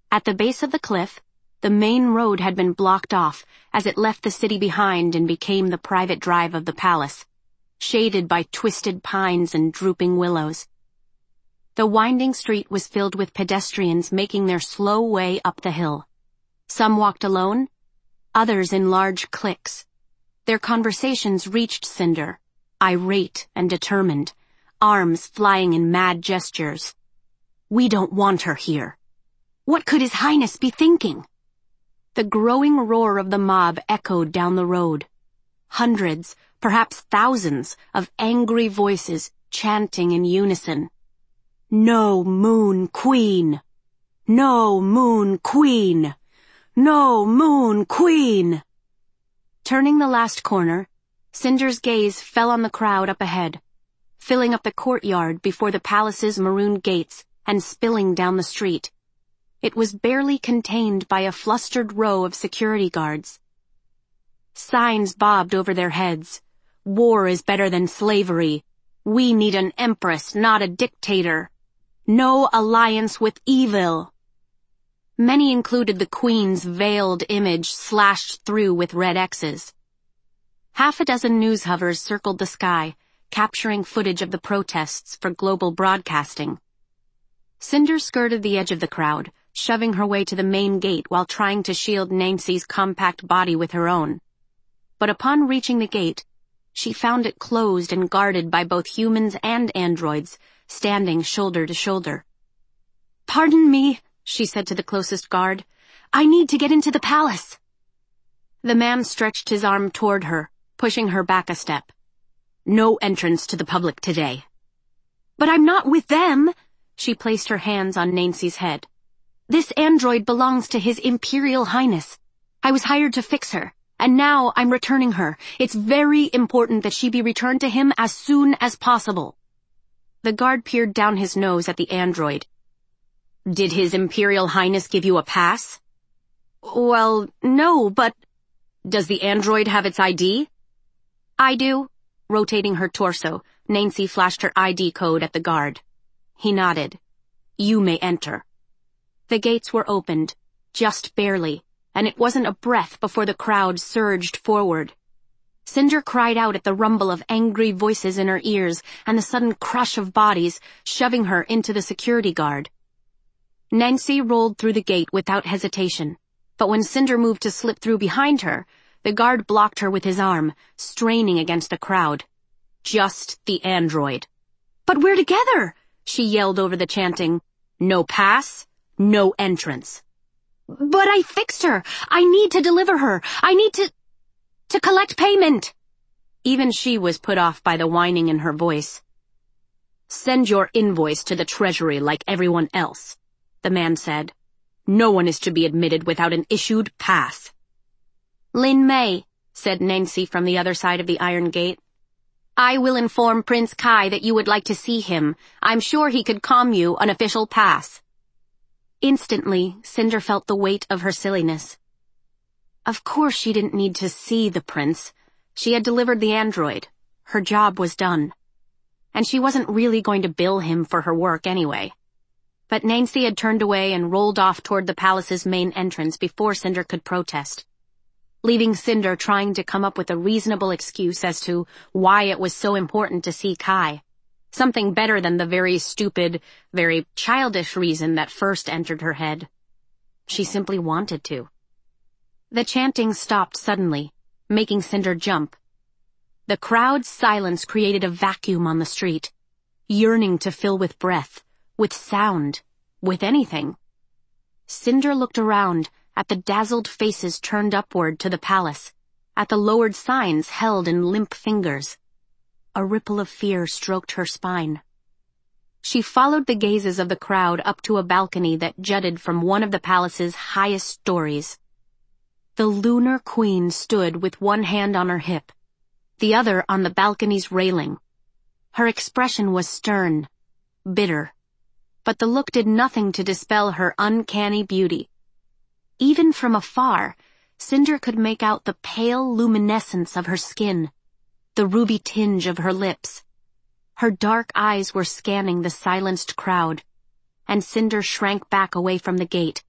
S1: At the base of the cliff, the main road had been blocked off as it left the city behind and became the private drive of the palace, shaded by twisted pines and drooping willows. The winding street was filled with pedestrians making their slow way up the hill. Some walked alone, others in large cliques. Their conversations reached Cinder, irate and determined, arms flying in mad gestures. "We don't want her here. What could His Highness be thinking?" The growing roar of the mob echoed down the road. Hundreds, perhaps thousands, of angry voices chanting in unison. "No Moon Queen! No Moon Queen! No Moon Queen!" Turning the last corner, Cinder's gaze fell on the crowd up ahead, filling up the courtyard before the palace's maroon gates and spilling down the street. It was barely contained by a flustered row of security guards. Signs bobbed over their heads. "War is better than slavery. We need an empress, not a dictator. No alliance with evil." Many included the Queen's veiled image slashed through with red X's. Half a dozen news hovers circled the sky, capturing footage of the protests for global broadcasting. Cinder skirted the edge of the crowd, shoving her way to the main gate while trying to shield Nancy's compact body with her own. But upon reaching the gate, she found it closed and guarded by both humans and androids, standing shoulder to shoulder. "Pardon me," she said to the closest guard. "I need to get into the palace." The man stretched his arm toward her, pushing her back a step. "No entrance to the public today." "But I'm not with them." She placed her hands on Nancy's head. "This android belongs to His Imperial Highness. I was hired to fix her, and now I'm returning her. It's very important that she be returned to him as soon as possible." The guard peered down his nose at the android. "Did His Imperial Highness give you a pass?" "Well, no, but—" "Does the android have its I D?" "I do." Rotating her torso, Nancy flashed her I D code at the guard. He nodded. "You may enter." The gates were opened, just barely, and it wasn't a breath before the crowd surged forward. Cinder cried out at the rumble of angry voices in her ears and the sudden crush of bodies, shoving her into the security guard. Nancy rolled through the gate without hesitation, but when Cinder moved to slip through behind her, the guard blocked her with his arm, straining against the crowd. Just the android. "But we're together!" she yelled over the chanting. "No pass, no entrance." "But I fixed her! I need to deliver her! I need to... to collect payment!" Even she was put off by the whining in her voice. "Send your invoice to the treasury like everyone else," the man said. "No one is to be admitted without an issued pass." "Lin Mei," said Nancy from the other side of the iron gate. "I will inform Prince Kai that you would like to see him. I'm sure he could calm you an official pass." Instantly, Cinder felt the weight of her silliness. Of course she didn't need to see the prince. She had delivered the android. Her job was done. And she wasn't really going to bill him for her work anyway. But Nancy had turned away and rolled off toward the palace's main entrance before Cinder could protest, leaving Cinder trying to come up with a reasonable excuse as to why it was so important to see Kai. Something better than the very stupid, very childish reason that first entered her head. She simply wanted to. The chanting stopped suddenly, making Cinder jump. The crowd's silence created a vacuum on the street, yearning to fill with breath, with sound, with anything. Cinder looked around at the dazzled faces turned upward to the palace, at the lowered signs held in limp fingers. A ripple of fear stroked her spine. She followed the gazes of the crowd up to a balcony that jutted from one of the palace's highest stories. The Lunar Queen stood with one hand on her hip, the other on the balcony's railing. Her expression was stern, bitter, but the look did nothing to dispel her uncanny beauty. Even from afar, Cinder could make out the pale luminescence of her skin, the ruby tinge of her lips. Her dark eyes were scanning the silenced crowd, and Cinder shrank back away from the gate,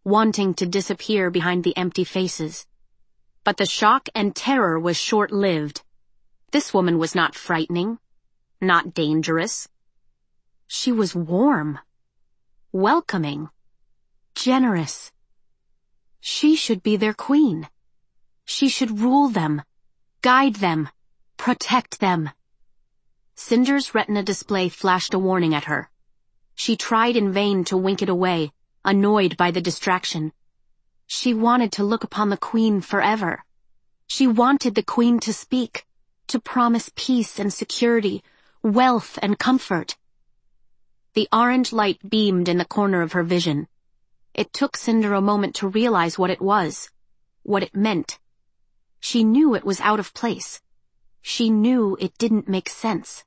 S1: wanting to disappear behind the empty faces. But the shock and terror was short-lived. This woman was not frightening, not dangerous. She was warm, welcoming, generous. She should be their queen. She should rule them, guide them, protect them. Cinder's retina display flashed a warning at her. She tried in vain to wink it away, annoyed by the distraction. She wanted to look upon the queen forever. She wanted the queen to speak, to promise peace and security, wealth and comfort. The orange light beamed in the corner of her vision. It took Cinder a moment to realize what it was, what it meant. She knew it was out of place. She knew it didn't make sense.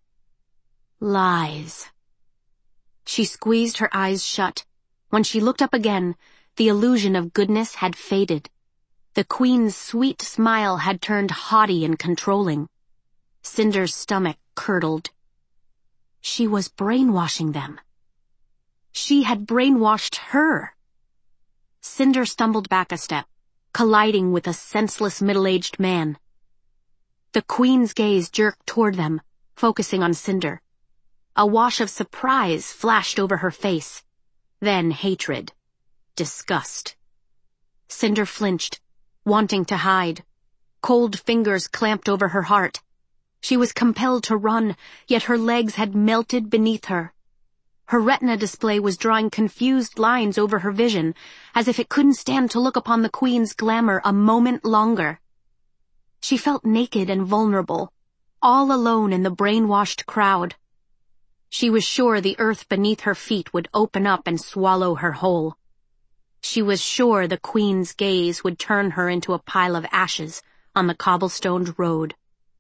S1: Lies. She squeezed her eyes shut. When she looked up again, the illusion of goodness had faded. The queen's sweet smile had turned haughty and controlling. Cinder's stomach curdled. She was brainwashing them. She had brainwashed her. Cinder stumbled back a step, colliding with a senseless middle-aged man. The queen's gaze jerked toward them, focusing on Cinder. A wash of surprise flashed over her face. Then hatred. Disgust. Cinder flinched, wanting to hide. Cold fingers clamped over her heart. She was compelled to run, yet her legs had melted beneath her. Her retina display was drawing confused lines over her vision, as if it couldn't stand to look upon the queen's glamour a moment longer. She felt naked and vulnerable, all alone in the brainwashed crowd. She was sure the earth beneath her feet would open up and swallow her whole. She was sure the queen's gaze would turn her into a pile of ashes on the cobblestoned road.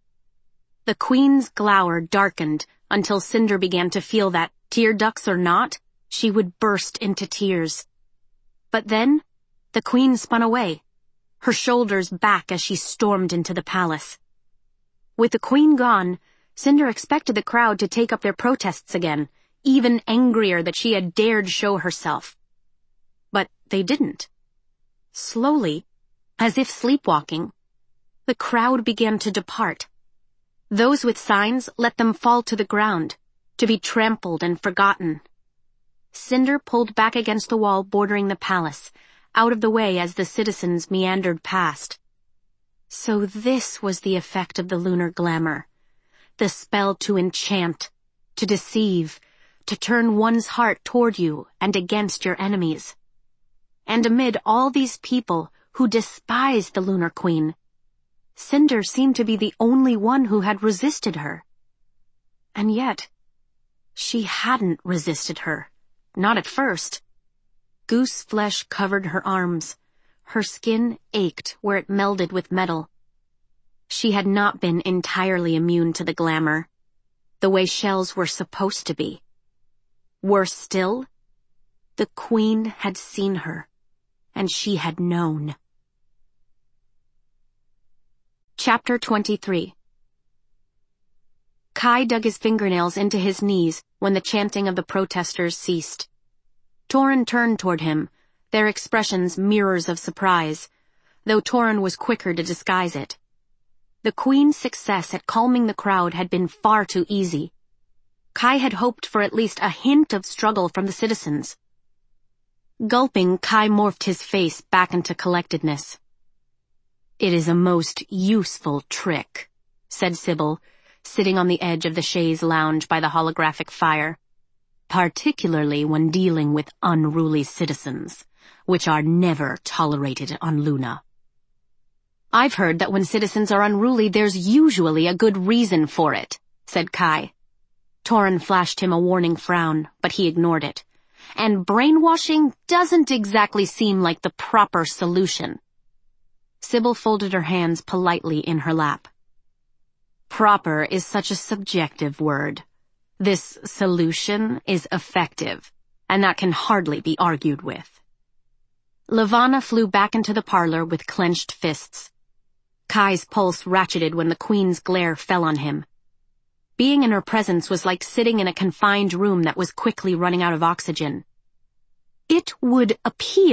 S1: The queen's glower darkened until Cinder began to feel that, tear ducts or not, she would burst into tears. But then, the queen spun away, her shoulders back as she stormed into the palace. With the queen gone, Cinder expected the crowd to take up their protests again, even angrier that she had dared show herself. But they didn't. Slowly, as if sleepwalking, the crowd began to depart. Those with signs let them fall to the ground, to be trampled and forgotten. Cinder pulled back against the wall bordering the palace, out of the way as the citizens meandered past. So this was the effect of the lunar glamour. The spell to enchant, to deceive, to turn one's heart toward you and against your enemies. And amid all these people who despised the Lunar Queen, Cinder seemed to be the only one who had resisted her. And yet, she hadn't resisted her, not at first. Goose flesh covered her arms. Her skin ached where it melded with metal. She had not been entirely immune to the glamour, the way shells were supposed to be. Worse still, the queen had seen her, and she had known. Chapter twenty-three. Kai dug his fingernails into his knees when the chanting of the protesters ceased. Torin turned toward him, their expressions mirrors of surprise, though Torin was quicker to disguise it. The queen's success at calming the crowd had been far too easy. Kai had hoped for at least a hint of struggle from the citizens. Gulping, Kai morphed his face back into collectedness. "It is a most useful trick," said Sybil, sitting on the edge of the chaise lounge by the holographic fire, "particularly when dealing with unruly citizens, which are never tolerated on Luna." "I've heard that when citizens are unruly, there's usually a good reason for it," said Kai. Torin flashed him a warning frown, but he ignored it. "And brainwashing doesn't exactly seem like the proper solution." Sybil folded her hands politely in her lap. "Proper is such a subjective word. This solution is effective, and that can hardly be argued with." Levana flew back into the parlor with clenched fists. Kai's pulse ratcheted when the queen's glare fell on him. Being in her presence was like sitting in a confined room that was quickly running out of oxygen. "It would appear,"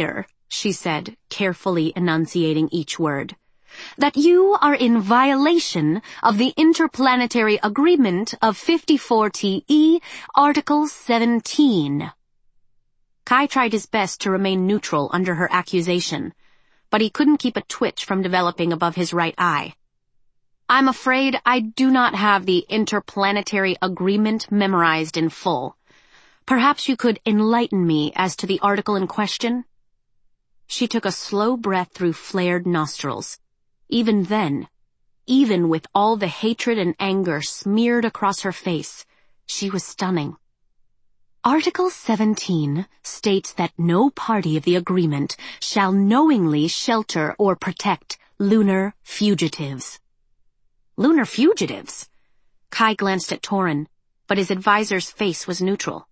S1: she said, carefully enunciating each word, that you are in violation of the Interplanetary Agreement of fifty-four T E, Article seventeen. Kai tried his best to remain neutral under her accusation, but he couldn't keep a twitch from developing above his right eye. I'm afraid I do not have the Interplanetary Agreement memorized in full. Perhaps you could enlighten me as to the article in question? She took a slow breath through flared nostrils. Even then, even with all the hatred and anger smeared across her face, she was stunning. Article seventeen states that no party of the agreement shall knowingly shelter or protect lunar fugitives. Lunar fugitives? Kai glanced at Torin, but his advisor's face was neutral.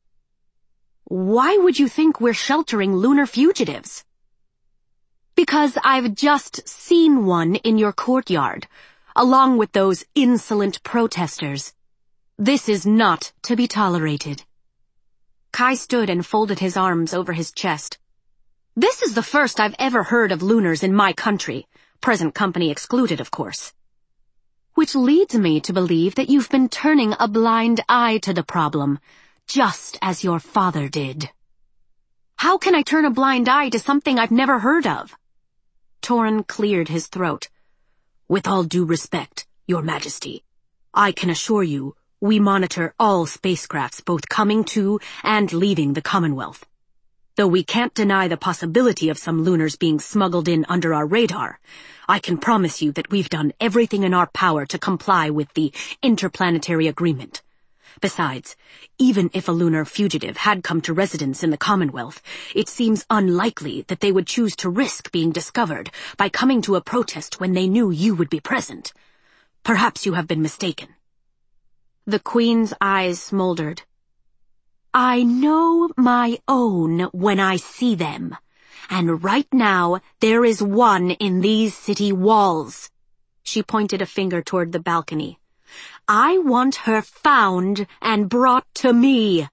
S1: Why would you think we're sheltering lunar fugitives? Because I've just seen one in your courtyard, along with those insolent protesters. This is not to be tolerated. Kai stood and folded his arms over his chest. This is the first I've ever heard of lunars in my country, present company excluded, of course. Which leads me to believe that you've been turning a blind eye to the problem, just as your father did. How can I turn a blind eye to something I've never heard of? Torin cleared his throat. With all due respect, Your Majesty, I can assure you we monitor all spacecrafts both coming to and leaving the Commonwealth. Though we can't deny the possibility of some lunars being smuggled in under our radar, I can promise you that we've done everything in our power to comply with the Interplanetary Agreement. Besides, even if a lunar fugitive had come to residence in the Commonwealth, it seems unlikely that they would choose to risk being discovered by coming to a protest when they knew you would be present. Perhaps you have been mistaken. The Queen's eyes smoldered. I know my own when I see them, and right now there is one in these city walls. She pointed a finger toward the balcony. I want her found and brought to me.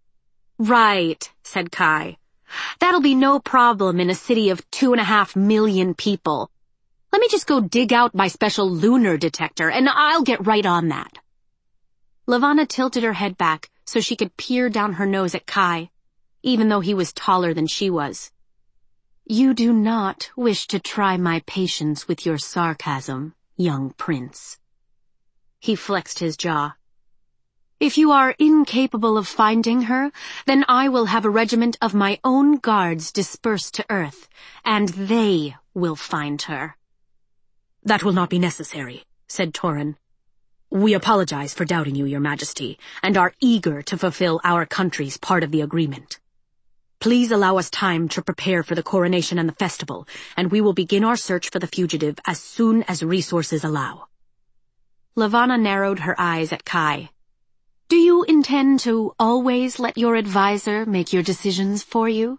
S1: Right, said Kai. That'll be no problem in a city of two and a half million people. Let me just go dig out my special lunar detector, and I'll get right on that. Levana tilted her head back so she could peer down her nose at Kai, even though he was taller than she was. You do not wish to try my patience with your sarcasm, young prince. He flexed his jaw. If you are incapable of finding her, then I will have a regiment of my own guards dispersed to Earth, and they will find her. That will not be necessary, said Torin. We apologize for doubting you, Your Majesty, and are eager to fulfill our country's part of the agreement. Please allow us time to prepare for the coronation and the festival, and we will begin our search for the fugitive as soon as resources allow. Levana narrowed her eyes at Kai. Do you intend to always let your advisor make your decisions for you?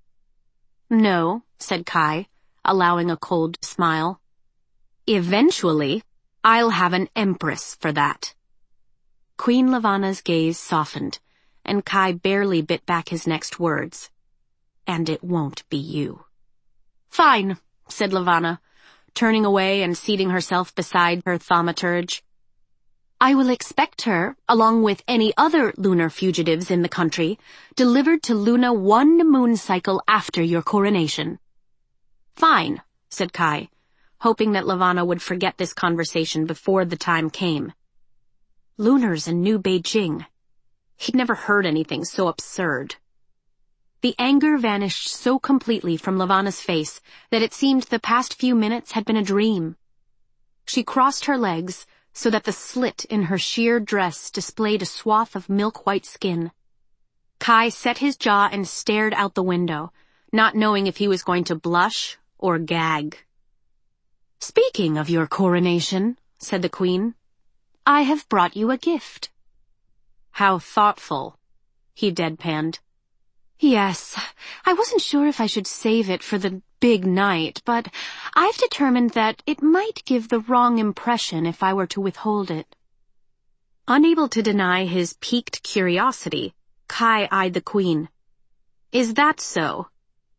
S1: No, said Kai, allowing a cold smile. Eventually, I'll have an empress for that. Queen Levana's gaze softened, and Kai barely bit back his next words. And it won't be you. Fine, said Levana, turning away and seating herself beside her thaumaturge. I will expect her, along with any other lunar fugitives in the country, delivered to Luna one moon cycle after your coronation. Fine, said Kai, hoping that Levana would forget this conversation before the time came. Lunars in New Beijing. He'd never heard anything so absurd. The anger vanished so completely from Levana's face that it seemed the past few minutes had been a dream. She crossed her legs so that the slit in her sheer dress displayed a swath of milk-white skin. Kai set his jaw and stared out the window, not knowing if he was going to blush or gag. Speaking of your coronation, said the Queen, I have brought you a gift. How thoughtful, he deadpanned. Yes, I wasn't sure if I should save it for the big night, but I've determined that it might give the wrong impression if I were to withhold it. Unable to deny his piqued curiosity, Kai eyed the Queen. Is that so?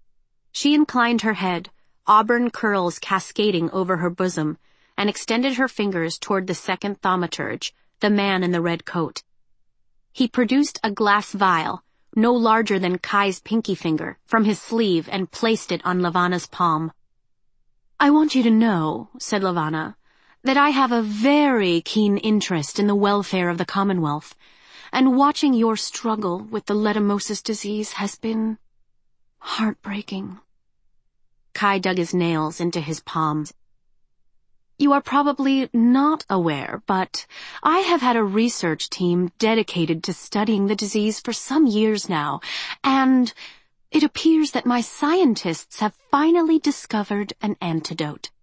S1: She inclined her head, auburn curls cascading over her bosom, and extended her fingers toward the second thaumaturge, the man in the red coat. He produced a glass vial, no larger than Kai's pinky finger, from his sleeve and placed it on Levana's palm. "I want you to know," said Levana, "that I have a very keen interest in the welfare of the Commonwealth, and watching your struggle with the leishmaniasis disease has been heartbreaking." Kai dug his nails into his palms. "You are probably not aware, but I have had a research team dedicated to studying the disease for some years now, and it appears that my scientists have finally discovered an antidote."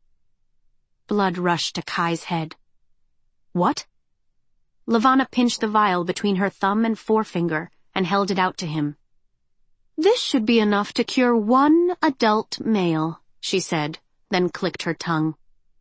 S1: Blood rushed to Kai's head. "What?" Levana pinched the vial between her thumb and forefinger and held it out to him. "This should be enough to cure one adult male," she said, then clicked her tongue.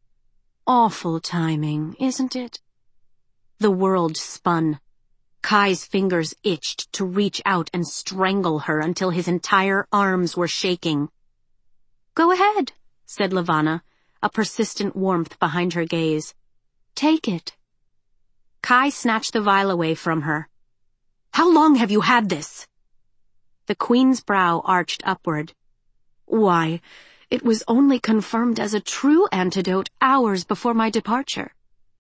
S1: "Awful timing, isn't it?" The world spun. Kai's fingers itched to reach out and strangle her until his entire arms were shaking. "Go ahead," said Levana, a persistent warmth behind her gaze. "Take it." Kai snatched the vial away from her. "How long have you had this?" The Queen's brow arched upward. "Why, it was only confirmed as a true antidote hours before my departure."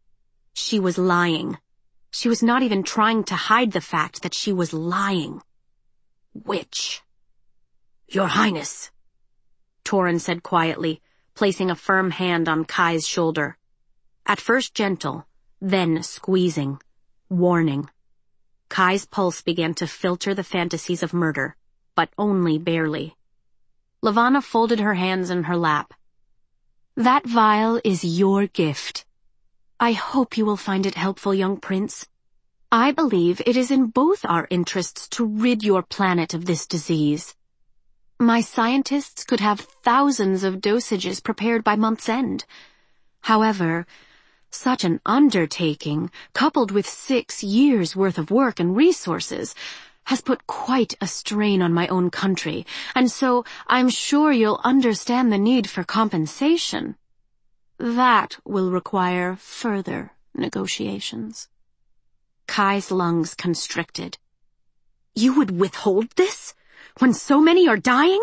S1: She was lying. She was not even trying to hide the fact that she was lying. "Witch." "Your Highness," Torin said quietly, placing a firm hand on Kai's shoulder. At first gentle, then squeezing, warning. Kai's pulse began to filter the fantasies of murder, but only barely. Levana folded her hands in her lap. "That vial is your gift. I hope you will find it helpful, young prince. I believe it is in both our interests to rid your planet of this disease. My scientists could have thousands of dosages prepared by month's end. However, such an undertaking, coupled with six years' worth of work and resources, has put quite a strain on my own country, and so I'm sure you'll understand the need for compensation. That will require further negotiations." Kai's lungs constricted. "You would withhold this? When so many are dying?"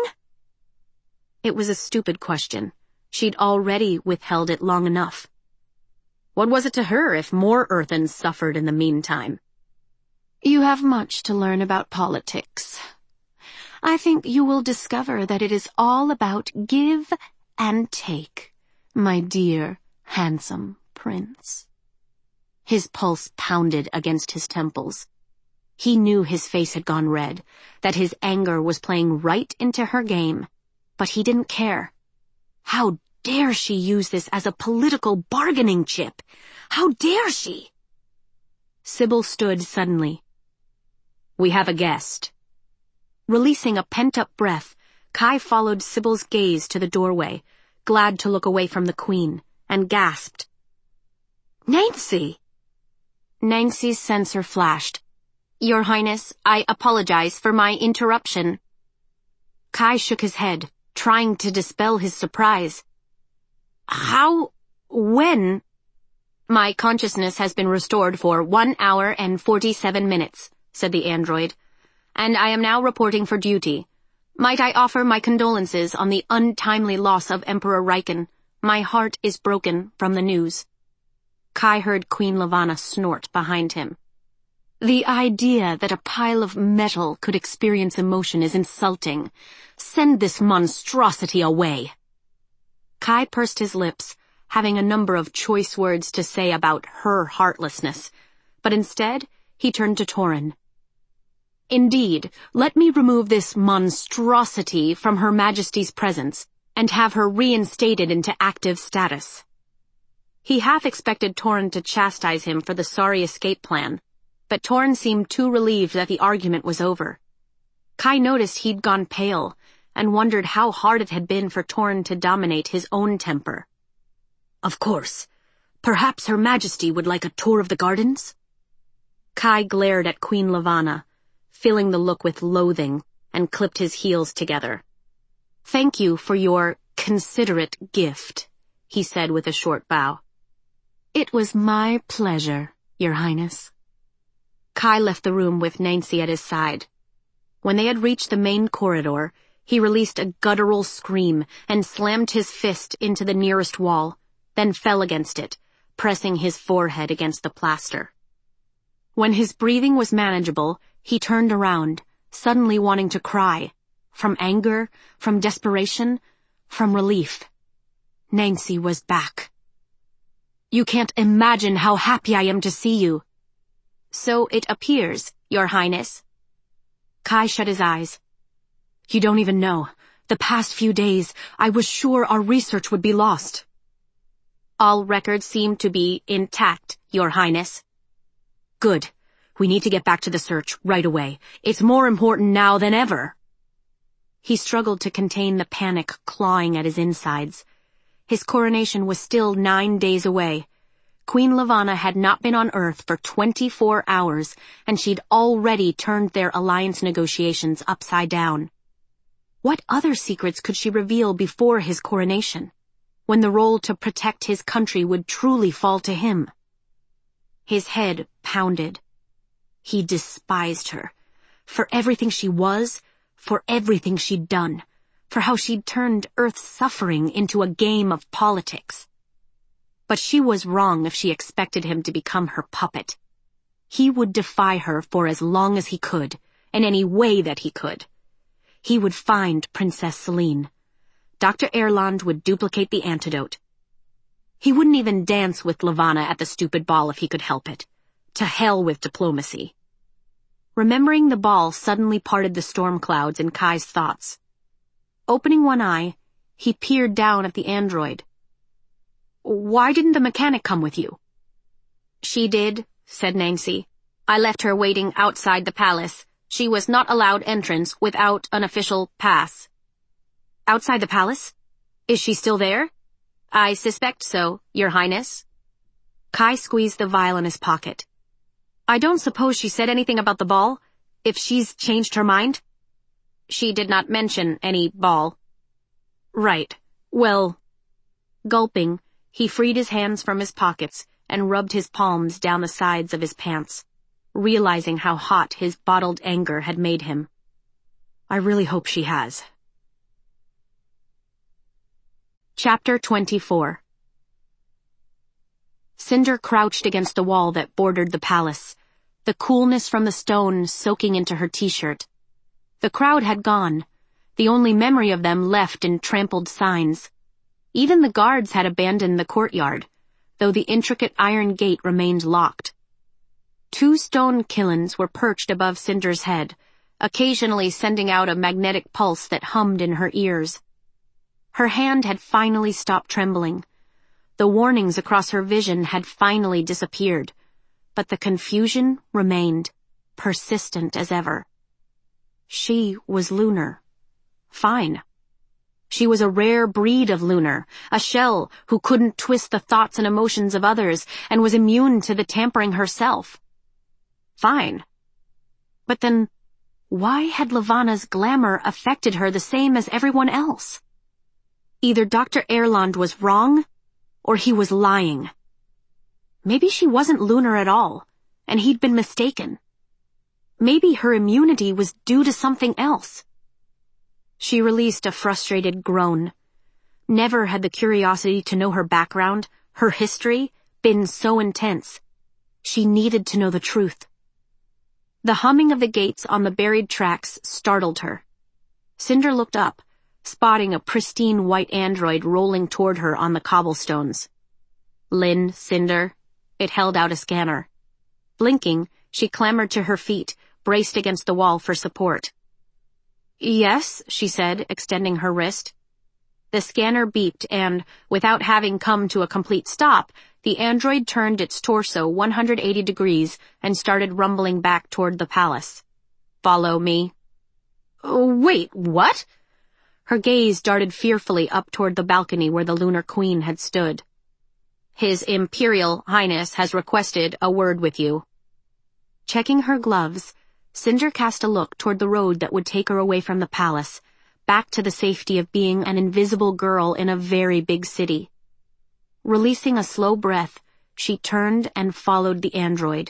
S1: It was a stupid question. She'd already withheld it long enough. What was it to her if more Earthens suffered in the meantime? "You have much to learn about politics. I think you will discover that it is all about give and take, my dear, handsome prince." His pulse pounded against his temples. He knew his face had gone red, that his anger was playing right into her game, but he didn't care. How dare she use this as a political bargaining chip? How dare she? Sybil stood suddenly. "We have a guest." Releasing a pent-up breath, Kai followed Sybil's gaze to the doorway, glad to look away from the Queen, and gasped, "Nancy!" Nancy's sensor flashed. "Your Highness, I apologize for my interruption." Kai shook his head, trying to dispel his surprise. "How? When?" "My consciousness has been restored for one hour and forty-seven minutes, said the android, "and I am now reporting for duty. Might I offer my condolences on the untimely loss of Emperor Riken? My heart is broken from the news." Kai heard Queen Levana snort behind him. "The idea that a pile of metal could experience emotion is insulting. Send this monstrosity away." Kai pursed his lips, having a number of choice words to say about her heartlessness, but instead he turned to Torin. "Indeed, let me remove this monstrosity from Her Majesty's presence and have her reinstated into active status." He half expected Torin to chastise him for the sorry escape plan, but Torin seemed too relieved that the argument was over. Kai noticed he'd gone pale and wondered how hard it had been for Torin to dominate his own temper. "Of course. Perhaps Her Majesty would like a tour of the gardens?" Kai glared at Queen Levana, filling the look with loathing, and clipped his heels together. Thank you for your considerate gift, he said with a short bow. It was my pleasure, Your Highness. Kai left the room with Nancy at his side. When they had reached the main corridor, he released a guttural scream and slammed his fist into the nearest wall, then fell against it, pressing his forehead against the plaster. When his breathing was manageable, he turned around, suddenly wanting to cry, from anger, from desperation, from relief. Nancy was back. You can't imagine how happy I am to see you. So it appears, Your Highness. Kai shut his eyes. You don't even know. The past few days, I was sure our research would be lost. All records seem to be intact, Your Highness. Good. We need to get back to the search right away. It's more important now than ever. He struggled to contain the panic clawing at his insides. His coronation was still nine days away. Queen Levana had not been on Earth for twenty-four hours, and she'd already turned their alliance negotiations upside down. What other secrets could she reveal before his coronation, when the role to protect his country would truly fall to him? His head pounded. He despised her, for everything she was, for everything she'd done, for how she'd turned Earth's suffering into a game of politics. But she was wrong if she expected him to become her puppet. He would defy her for as long as he could, in any way that he could. He would find Princess Celine. Doctor Erland would duplicate the antidote. He wouldn't even dance with Levana at the stupid ball if he could help it. To hell with diplomacy. Remembering the ball suddenly parted the storm clouds in Kai's thoughts. Opening one eye, he peered down at the android. Why didn't the mechanic come with you? She did, said Nancy. I left her waiting outside the palace. She was not allowed entrance without an official pass. Outside the palace? Is she still there? I suspect so, Your Highness. Kai squeezed the vial in his pocket. I don't suppose she said anything about the ball, if she's changed her mind? She did not mention any ball. Right. Well... Gulping, he freed his hands from his pockets and rubbed his palms down the sides of his pants, realizing how hot his bottled anger had made him. I really hope she has. Chapter twenty-four. Cinder crouched against the wall that bordered the palace, the coolness from the stone soaking into her t-shirt. The crowd had gone, the only memory of them left in trampled signs. Even the guards had abandoned the courtyard, though the intricate iron gate remained locked. Two stone killens were perched above Cinder's head, occasionally sending out a magnetic pulse that hummed in her ears. Her hand had finally stopped trembling. The warnings across her vision had finally disappeared, but the confusion remained, persistent as ever. She was lunar. Fine. She was a rare breed of lunar, a shell who couldn't twist the thoughts and emotions of others and was immune to the tampering herself. Fine. But then, why had Levana's glamour affected her the same as everyone else? Either Doctor Erland was wrong, or he was lying. Maybe she wasn't lunar at all, and he'd been mistaken. Maybe her immunity was due to something else. She released a frustrated groan. Never had the curiosity to know her background, her history, been so intense. She needed to know the truth. The humming of the gates on the buried tracks startled her. Cinder looked up, spotting a pristine white android rolling toward her on the cobblestones. Lynn, Cinder. It held out a scanner. Blinking, she clambered to her feet, braced against the wall for support. Yes, she said, extending her wrist. The scanner beeped and, without having come to a complete stop, the android turned its torso one hundred eighty degrees and started rumbling back toward the palace. Follow me. Oh, wait, what? Her gaze darted fearfully up toward the balcony where the Lunar Queen had stood. His Imperial Highness has requested a word with you. Checking her gloves, Cinder cast a look toward the road that would take her away from the palace, back to the safety of being an invisible girl in a very big city. Releasing a slow breath, she turned and followed the android.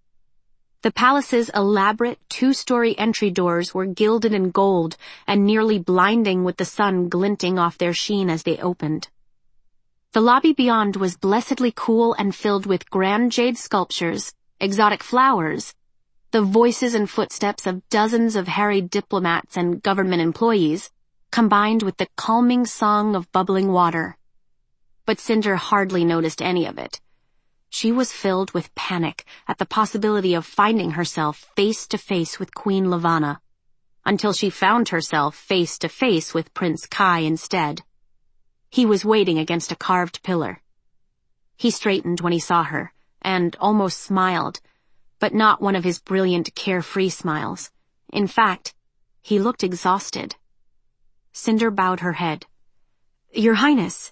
S1: The palace's elaborate two-story entry doors were gilded in gold and nearly blinding with the sun glinting off their sheen as they opened. The lobby beyond was blessedly cool and filled with grand jade sculptures, exotic flowers, the voices and footsteps of dozens of harried diplomats and government employees, combined with the calming song of bubbling water. But Cinder hardly noticed any of it. She was filled with panic at the possibility of finding herself face to face with Queen Levana, until she found herself face to face with Prince Kai instead. He was waiting against a carved pillar. He straightened when he saw her, and almost smiled, but not one of his brilliant, carefree smiles. In fact, he looked exhausted. Cinder bowed her head. "Your Highness."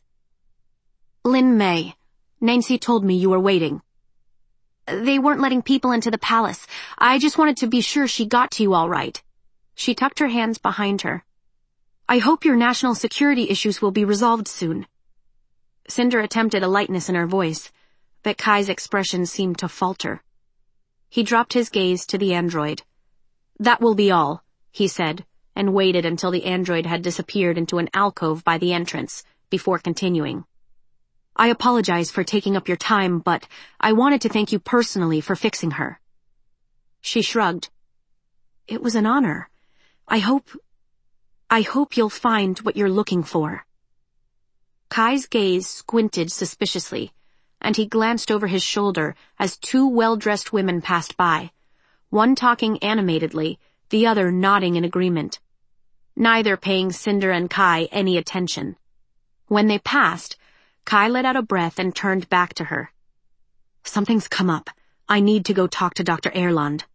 S1: "Lin Mei. Nancy told me you were waiting." "They weren't letting people into the palace. I just wanted to be sure she got to you all right." She tucked her hands behind her. "I hope your national security issues will be resolved soon." Cinder attempted a lightness in her voice, but Kai's expression seemed to falter. He dropped his gaze to the android. "That will be all," he said, and waited until the android had disappeared into an alcove by the entrance, before continuing. "I apologize for taking up your time, but I wanted to thank you personally for fixing her." She shrugged. "It was an honor. I hope... I hope you'll find what you're looking for." Kai's gaze squinted suspiciously, and he glanced over his shoulder as two well-dressed women passed by, one talking animatedly, the other nodding in agreement, neither paying Cinder and Kai any attention. When they passed, Kai let out a breath and turned back to her. "Something's come up. I need to go talk to Doctor Erland."